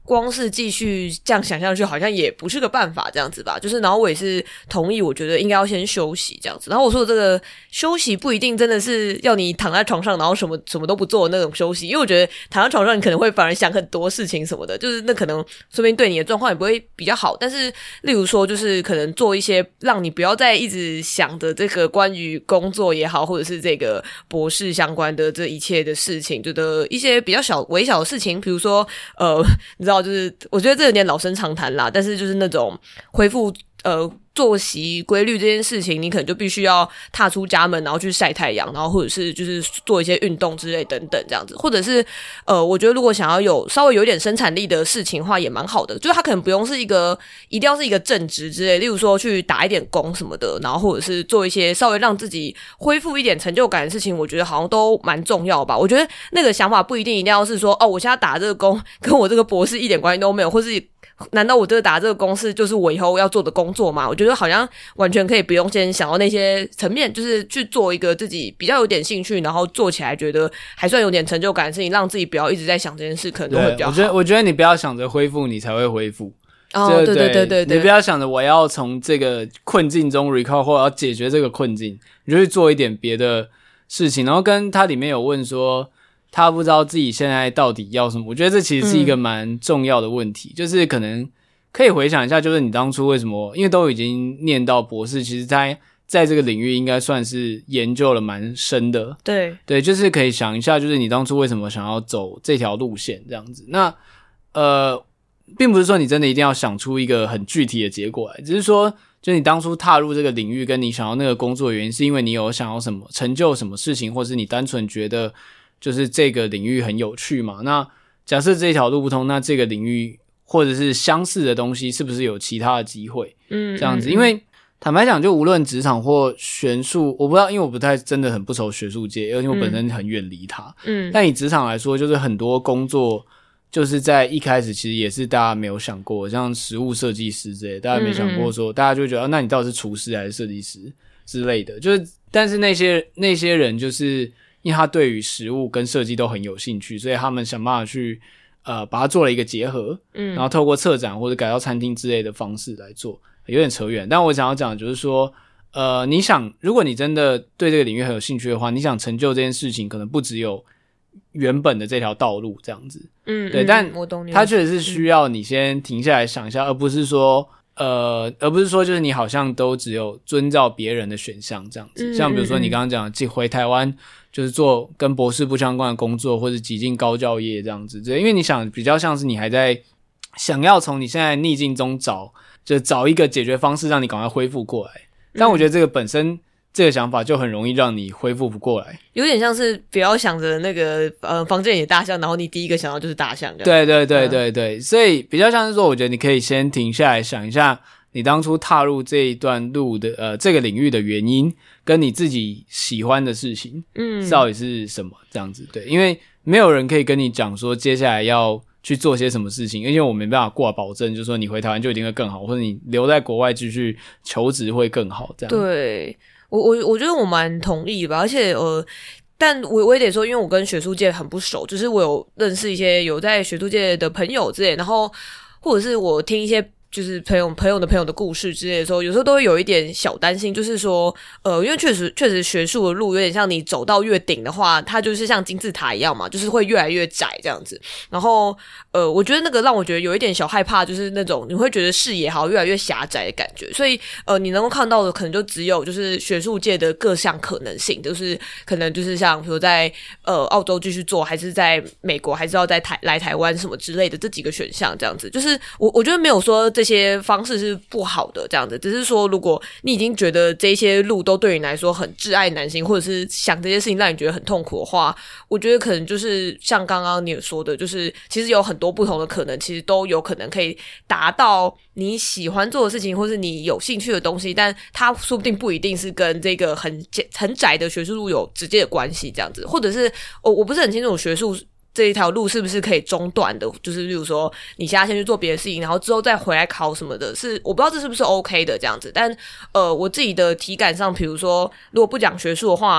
光是继续这样想象去好像也不是个办法这样子吧，就是然后我也是同意我觉得应该要先休息这样子。然后我说的这个休息不一定真的是要你躺在床上然后什么什么都不做的那种休息，因为我觉得躺在床上你可能会反而想很多事情什么的，就是那可能说不定对你的状况也不会比较好。但是例如说就是可能做一些让你不要再一直想的这个关于工作也好或者是这个博士相关的这一切的事情，觉得一些比较小微小的事情，比如说呃你知道就是我觉得这有点老生常谈啦，但是就是那种恢复呃作息规律这件事情，你可能就必须要踏出家门，然后去晒太阳，然后或者是就是做一些运动之类等等这样子，或者是呃，我觉得如果想要有稍微有点生产力的事情的话，也蛮好的，就是它可能不用是一个一定要是一个正职之类，例如说去打一点工什么的，然后或者是做一些稍微让自己恢复一点成就感的事情，我觉得好像都蛮重要吧。我觉得那个想法不一定一定要是说哦，我现在打这个工跟我这个博士一点关系都没有，或是难道我这个打这个公式就是我以后要做的工作吗？我觉得好像完全可以不用先想到那些层面，就是去做一个自己比较有点兴趣，然后做起来觉得还算有点成就感的事情，让自己不要一直在想这件事，可能都会比较好。 我觉得我觉得你不要想着恢复你才会恢复。 哦，对对对对对， 你不要想着我要从这个困境中 recover 或者要解决这个困境，你就去做一点别的事情。然后跟他里面有问说他不知道自己现在到底要什么，我觉得这其实是一个蛮重要的问题、嗯、就是可能可以回想一下，就是你当初为什么，因为都已经念到博士，其实在在这个领域应该算是研究了蛮深的。 对对，就是可以想一下，就是你当初为什么想要走这条路线这样子。那呃并不是说你真的一定要想出一个很具体的结果来，只是说就是你当初踏入这个领域跟你想要那个工作的原因，是因为你有想要什么成就什么事情，或是你单纯觉得就是这个领域很有趣嘛。那假设这条路不通，那这个领域或者是相似的东西是不是有其他的机会？嗯，这样子。因为坦白讲，就无论职场或学术，我不知道，因为我不太真的很不熟学术界，因为我本身很远离它。嗯，但以职场来说，就是很多工作就是在一开始其实也是大家没有想过，像食物设计师之类的，大家没想过说，嗯嗯大家就觉得、啊、那你到底是厨师还是设计师之类的，就是但是那些那些人就是因为他对于食物跟设计都很有兴趣，所以他们想办法去呃把它做了一个结合，嗯，然后透过策展或者改造餐厅之类的方式来做，有点扯远。但我想要讲的就是说呃你想如果你真的对这个领域很有兴趣的话，你想成就这件事情可能不只有原本的这条道路这样子，嗯，对，嗯但它确实是需要你先停下来想一下，而不是说呃，而不是说就是你好像都只有遵照别人的选项这样子、嗯、像比如说你刚刚讲的回台湾就是做跟博士不相关的工作，或者挤进高教业这样子，因为你想比较像是你还在想要从你现在逆境中找就找一个解决方式让你赶快恢复过来，但我觉得这个本身这个想法就很容易让你恢复不过来，有点像是不要想着那个呃房间里的大象，然后你第一个想到就是大象这样。 对对对对对、嗯、所以比较像是说我觉得你可以先停下来想一下你当初踏入这一段路的呃这个领域的原因，跟你自己喜欢的事情嗯到底是什么这样子。对，因为没有人可以跟你讲说接下来要去做些什么事情，因为我没办法过来保证就是说你回台湾就一定会更好，或者你留在国外继续求职会更好这样。 对，我我我觉得我蛮同意的吧，而且呃，但我我也得说，因为我跟学术界很不熟，就是我有认识一些有在学术界的朋友之类，然后或者是我听一些就是朋友朋友的朋友的故事之类的时候，有时候都会有一点小担心，就是说呃因为确实确实学术的路有点像你走到越顶的话，它就是像金字塔一样嘛，就是会越来越窄这样子。然后呃我觉得那个让我觉得有一点小害怕，就是那种你会觉得视野好像越来越狭窄的感觉。所以呃你能够看到的可能就只有就是学术界的各项可能性，就是可能就是像比如在呃澳洲继续做，还是在美国，还是要在台来台湾什么之类的这几个选项这样子。就是我我觉得没有说这些方式是不好的这样子，只是说如果你已经觉得这些路都对你来说很挚爱难行，或者是想这些事情让你觉得很痛苦的话，我觉得可能就是像刚刚你有说的，就是其实有很多不同的可能，其实都有可能可以达到你喜欢做的事情，或是你有兴趣的东西，但它说不定不一定是跟这个很很窄的学术路有直接的关系这样子，或者是我我不是很清楚学术这一条路是不是可以中断的，就是例如说你现在先去做别的事情，然后之后再回来考什么的，是我不知道这是不是 OK 的这样子。但呃我自己的体感上，比如说如果不讲学术的话，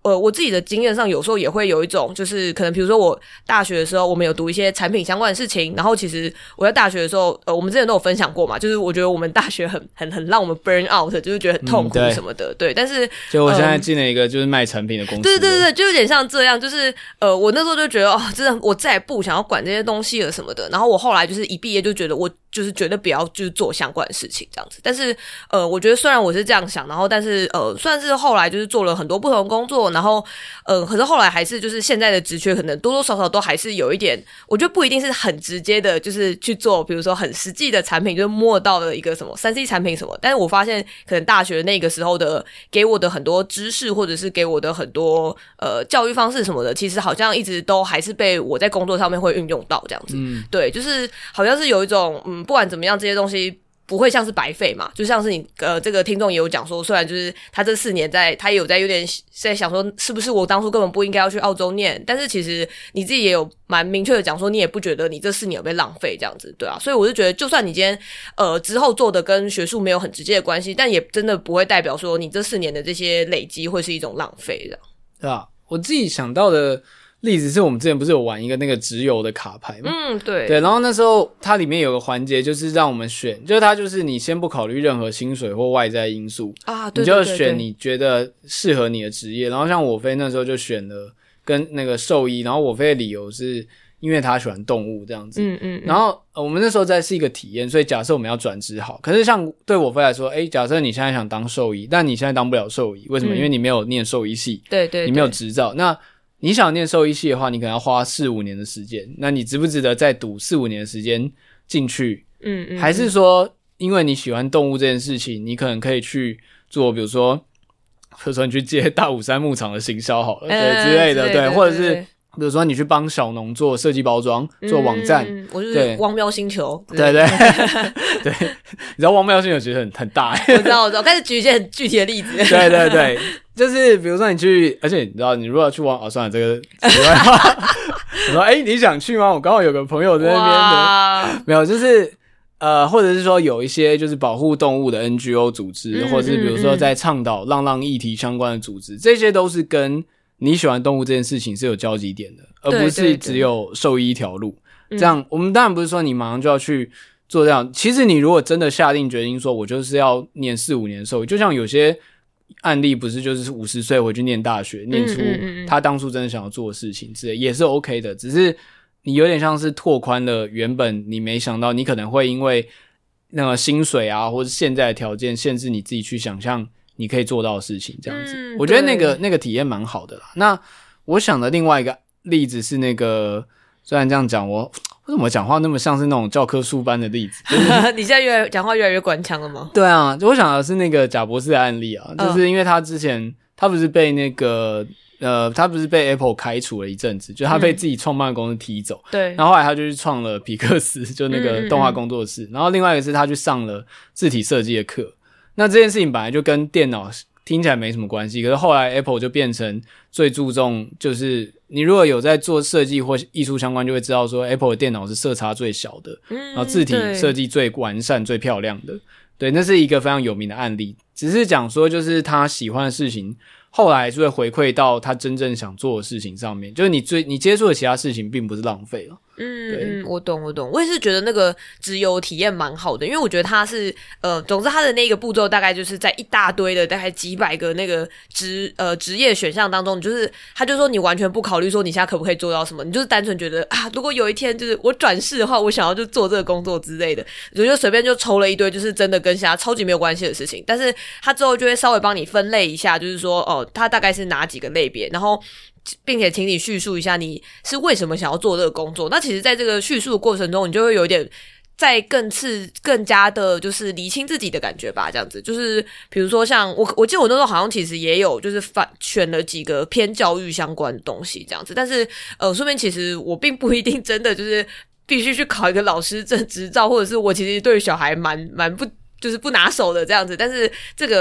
呃，我自己的经验上，有时候也会有一种，就是可能比如说我大学的时候，我们有读一些产品相关的事情，然后其实我在大学的时候，呃，我们之前都有分享过嘛，就是我觉得我们大学很很很让我们 burn out， 就是觉得很痛苦什么的，嗯、对, 对。但是就我现在进了一个就是卖产品的公司， 对对对对，就有点像这样，就是呃，我那时候就觉得哦，真的我再也不想要管这些东西了什么的。然后我后来就是一毕业就觉得我就是绝对不要就是做相关的事情这样子。但是呃，我觉得虽然我是这样想，然后但是呃，算是后来就是做了很多不同的工作，然后呃，可是后来还是就是现在的职缺可能多多少少都还是有一点，我觉得不一定是很直接的，就是去做比如说很实际的产品，就是摸到的一个什么 三 C 产品什么。但是我发现可能大学那个时候的给我的很多知识，或者是给我的很多呃教育方式什么的，其实好像一直都还是被我在工作上面会运用到这样子。嗯，对，就是好像是有一种嗯，不管怎么样，这些东西不会像是白费嘛，就像是你呃，这个听众也有讲说，虽然就是他这四年在，他也有在有点在想说，是不是我当初根本不应该要去澳洲念，但是其实你自己也有蛮明确的讲说，你也不觉得你这四年有被浪费这样子，对啊，所以我就觉得，就算你今天呃之后做的跟学术没有很直接的关系，但也真的不会代表说你这四年的这些累积会是一种浪费这样。 对啊，我自己想到的例子是我们之前不是有玩一个那个直邮的卡牌吗？ 嗯，对对，然后那时候它里面有个环节就是让我们选，就是它就是你先不考虑任何薪水或外在因素啊，对对对对， 你就选你觉得适合你的职业。然后像我飞那时候就选了跟那个兽医，然后我飞的理由是因为他喜欢动物这样子。嗯嗯, 嗯。然后、呃、我们那时候在是一个体验，所以假设我们要转职好，可是像对我飞来说，诶，假设你现在想当兽医，但你现在当不了兽医，为什么？嗯、因为你没有念兽医系， 对 对, 对， 你没有执照。那你想念兽医系的话，你可能要花四五年的时间，那你值不值得再赌四五年的时间进去？嗯 嗯, 嗯，还是说因为你喜欢动物这件事情，你可能可以去做，比如说比如说你去接大武山牧场的行销好了，对、呃、之类的， 对, 对, 对，或者是比如说你去帮小农做设计包装、做网站， 嗯，我就是汪喵星球， 对对对，你知道汪喵星球其实很很大， 我知道我知道，开始举一些很具体的例子， 对对对，就是比如说你去，而且你知道你如果要去汪，哦算了，这个题外话，我说诶你想去吗？我刚好有个朋友在那边的，没有，就是呃，或者是说有一些就是保护动物的 N G O 组织，嗯、或者是比如说在倡导浪浪议题相关的组织，这些都是跟你喜欢动物这件事情是有交集点的，而不是只有兽医一条路。这样，我们当然不是说你马上就要去做这样。其实你如果真的下定决心说，我就是要念四五年兽医，就像有些案例不是就是五十岁回去念大学，念出他当初真的想要做的事情之类，也是 OK 的。只是你有点像是拓宽了原本你没想到，你可能会因为那个薪水啊，或是现在的条件限制你自己去想象你可以做到的事情，这样子，嗯、我觉得那个那个体验蛮好的啦。那我想的另外一个例子是那个，虽然这样讲，我为什么讲话那么像是那种教科书般的例子？就是、 你现在越来讲话越来越官腔了吗？ 对啊，我想的是那个贾博士的案例啊，就是因为他之前、嗯、他不是被那个呃，他不是被 Apple 开除了一阵子，就他被自己创办的公司踢走， 对、嗯， 然后后来他就去创了皮克斯，就那个动画工作室，嗯嗯嗯，然后另外一个是他去上了字体设计的课。那这件事情本来就跟电脑听起来没什么关系，可是后来 Apple 就变成最注重，就是你如果有在做设计或艺术相关，就会知道说 Apple 的电脑是色差最小的，嗯，然后字体设计最完善最漂亮的，对，那是一个非常有名的案例。只是讲说就是他喜欢的事情后来是会回馈到他真正想做的事情上面，就是你最你接触的其他事情并不是浪费了。 嗯嗯，我懂我懂，我也是觉得那个直邮体验蛮好的，因为我觉得它是呃，总之它的那个步骤大概就是在一大堆的大概几百个那个职呃职业选项当中，就是他就说你完全不考虑说你现在可不可以做到什么，你就是单纯觉得啊，如果有一天就是我转世的话，我想要就做这个工作之类的，我就随便就抽了一堆，就是真的跟现在超级没有关系的事情，但是他之后就会稍微帮你分类一下，就是说哦，它大概是哪几个类别，然后并且请你叙述一下你是为什么想要做这个工作。那其实在这个叙述的过程中，你就会有一点再更次更加的就是厘清自己的感觉吧，这样子。就是比如说像我我记得我那时候好像其实也有就是反选了几个偏教育相关的东西这样子，但是呃说明其实我并不一定真的就是必须去考一个老师证执照，或者是我其实对于小孩蛮蛮不就是不拿手的这样子，但是这个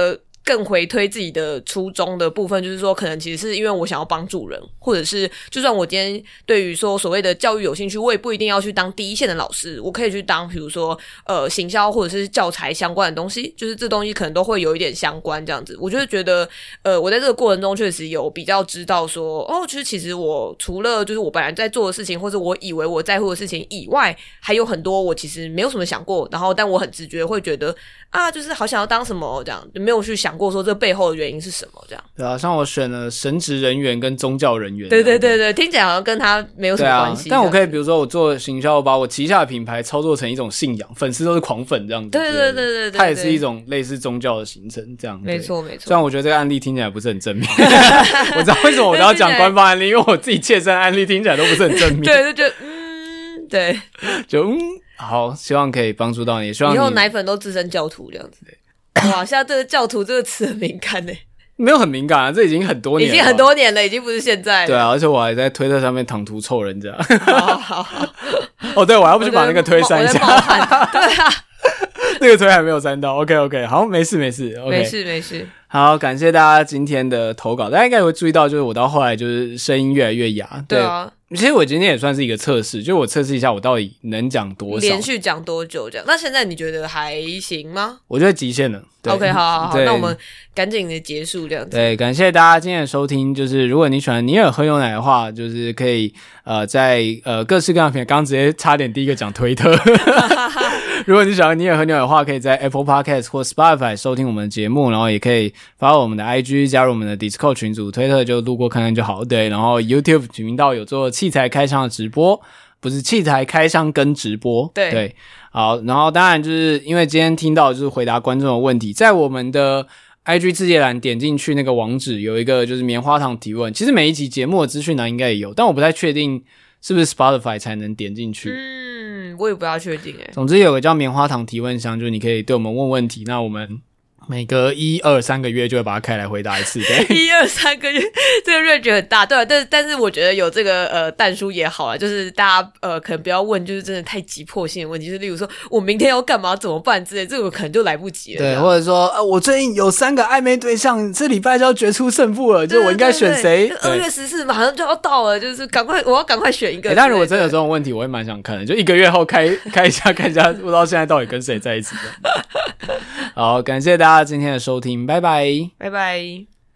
更回推自己的初衷的部分，就是说可能其实是因为我想要帮助人，或者是就算我今天对于说所谓的教育有兴趣，我也不一定要去当第一线的老师，我可以去当比如说呃行销或者是教材相关的东西，就是这东西可能都会有一点相关这样子。我就是觉得呃我在这个过程中确实有比较知道说哦，就是其实我除了就是我本来在做的事情，或者我以为我在乎的事情以外，还有很多我其实没有什么想过，然后但我很直觉会觉得啊，就是好想要当什么这样，就没有去想过说这背后的原因是什么这样。 对啊，像我选了神职人员跟宗教人员。 对对对对，听起来好像跟他没有什么关系。 啊、但我可以比如说我做行销，把我旗下的品牌操作成一种信仰，粉丝都是狂粉这样子。 对对对对 对, 对， 它也是一种类似宗教的形成这样。 没错没错。 虽然我觉得这个案例听起来不是很正面，我知道为什么我都要讲官方案例，因为我自己切身案例听起来都不是很正面。 对，就觉得嗯，对， 就嗯，好，希望可以帮助到你，希望你以后奶粉都自称教徒这样子。哇，现在这个教徒这个词很敏感耶。 没有很敏感啊，这已经很多年了， 已经很多年了，已经不是现在了。 对啊，而且我还在推特上面躺图臭人家。 好好好。 哦，对，我要不去把那个推删一下。 对啊， 那个推还没有删到。OK OK， 好，没事没事。Okay， 没事没事。 好，感谢大家今天的投稿。大家应该也会注意到，就是我到后来就是声音越来越哑。对， 对啊。 其实我今天也算是一个测试，就我测试一下我到底能讲多少， 连续讲多久这样。那现在你觉得还行吗？ 我觉得极限了。 OK， 好好好，那我们赶紧的结束这样子。 对，感谢大家今天的收听。就是如果你喜欢尼尔喝牛奶的话，就是可以呃在呃各式各样的平台，刚刚直接差点第一个讲推特。如果你喜欢尼尔喝牛奶的话，可以在 Apple Podcast 或 Spotify 收听我们的节目，然后也可以follow我们的 I G， 加入我们的 Discord 群组，推特就路过看看就好。对，然后 YouTube 频道有做器材开箱的直播，不是器材开箱跟直播。 对对，好，然后当然就是因为今天听到就是回答观众的问题，在我们的 I G 字节栏点进去那个网址有一个就是棉花糖提问，其实每一集节目的资讯栏应该也有，但我不太确定是不是 Spotify 才能点进去。 嗯，我也不大确定诶。 总之有个叫棉花糖提问箱，就是你可以对我们问问题，那我们每隔一二三个月就会把它开来回答一次。对， 一二三个月，这个 range 很大，对啊，但但是我觉得有这个呃但书也好啊，就是大家呃可能不要问就是真的太急迫性的问题，就是例如说我明天要干嘛怎么办之类，这个可能就来不及了。 对，或者说呃我最近有三个暧昧对象，这礼拜就要决出胜负了，就我应该选谁？ 二月十四马上就要到了，就是赶快我要赶快选一个。 欸、但如果真的有这种问题，我会蛮想看的，就一个月后开开一下看一下，不知道现在到底跟谁在一起的。好，感谢大家今天的收听，拜拜， 拜拜。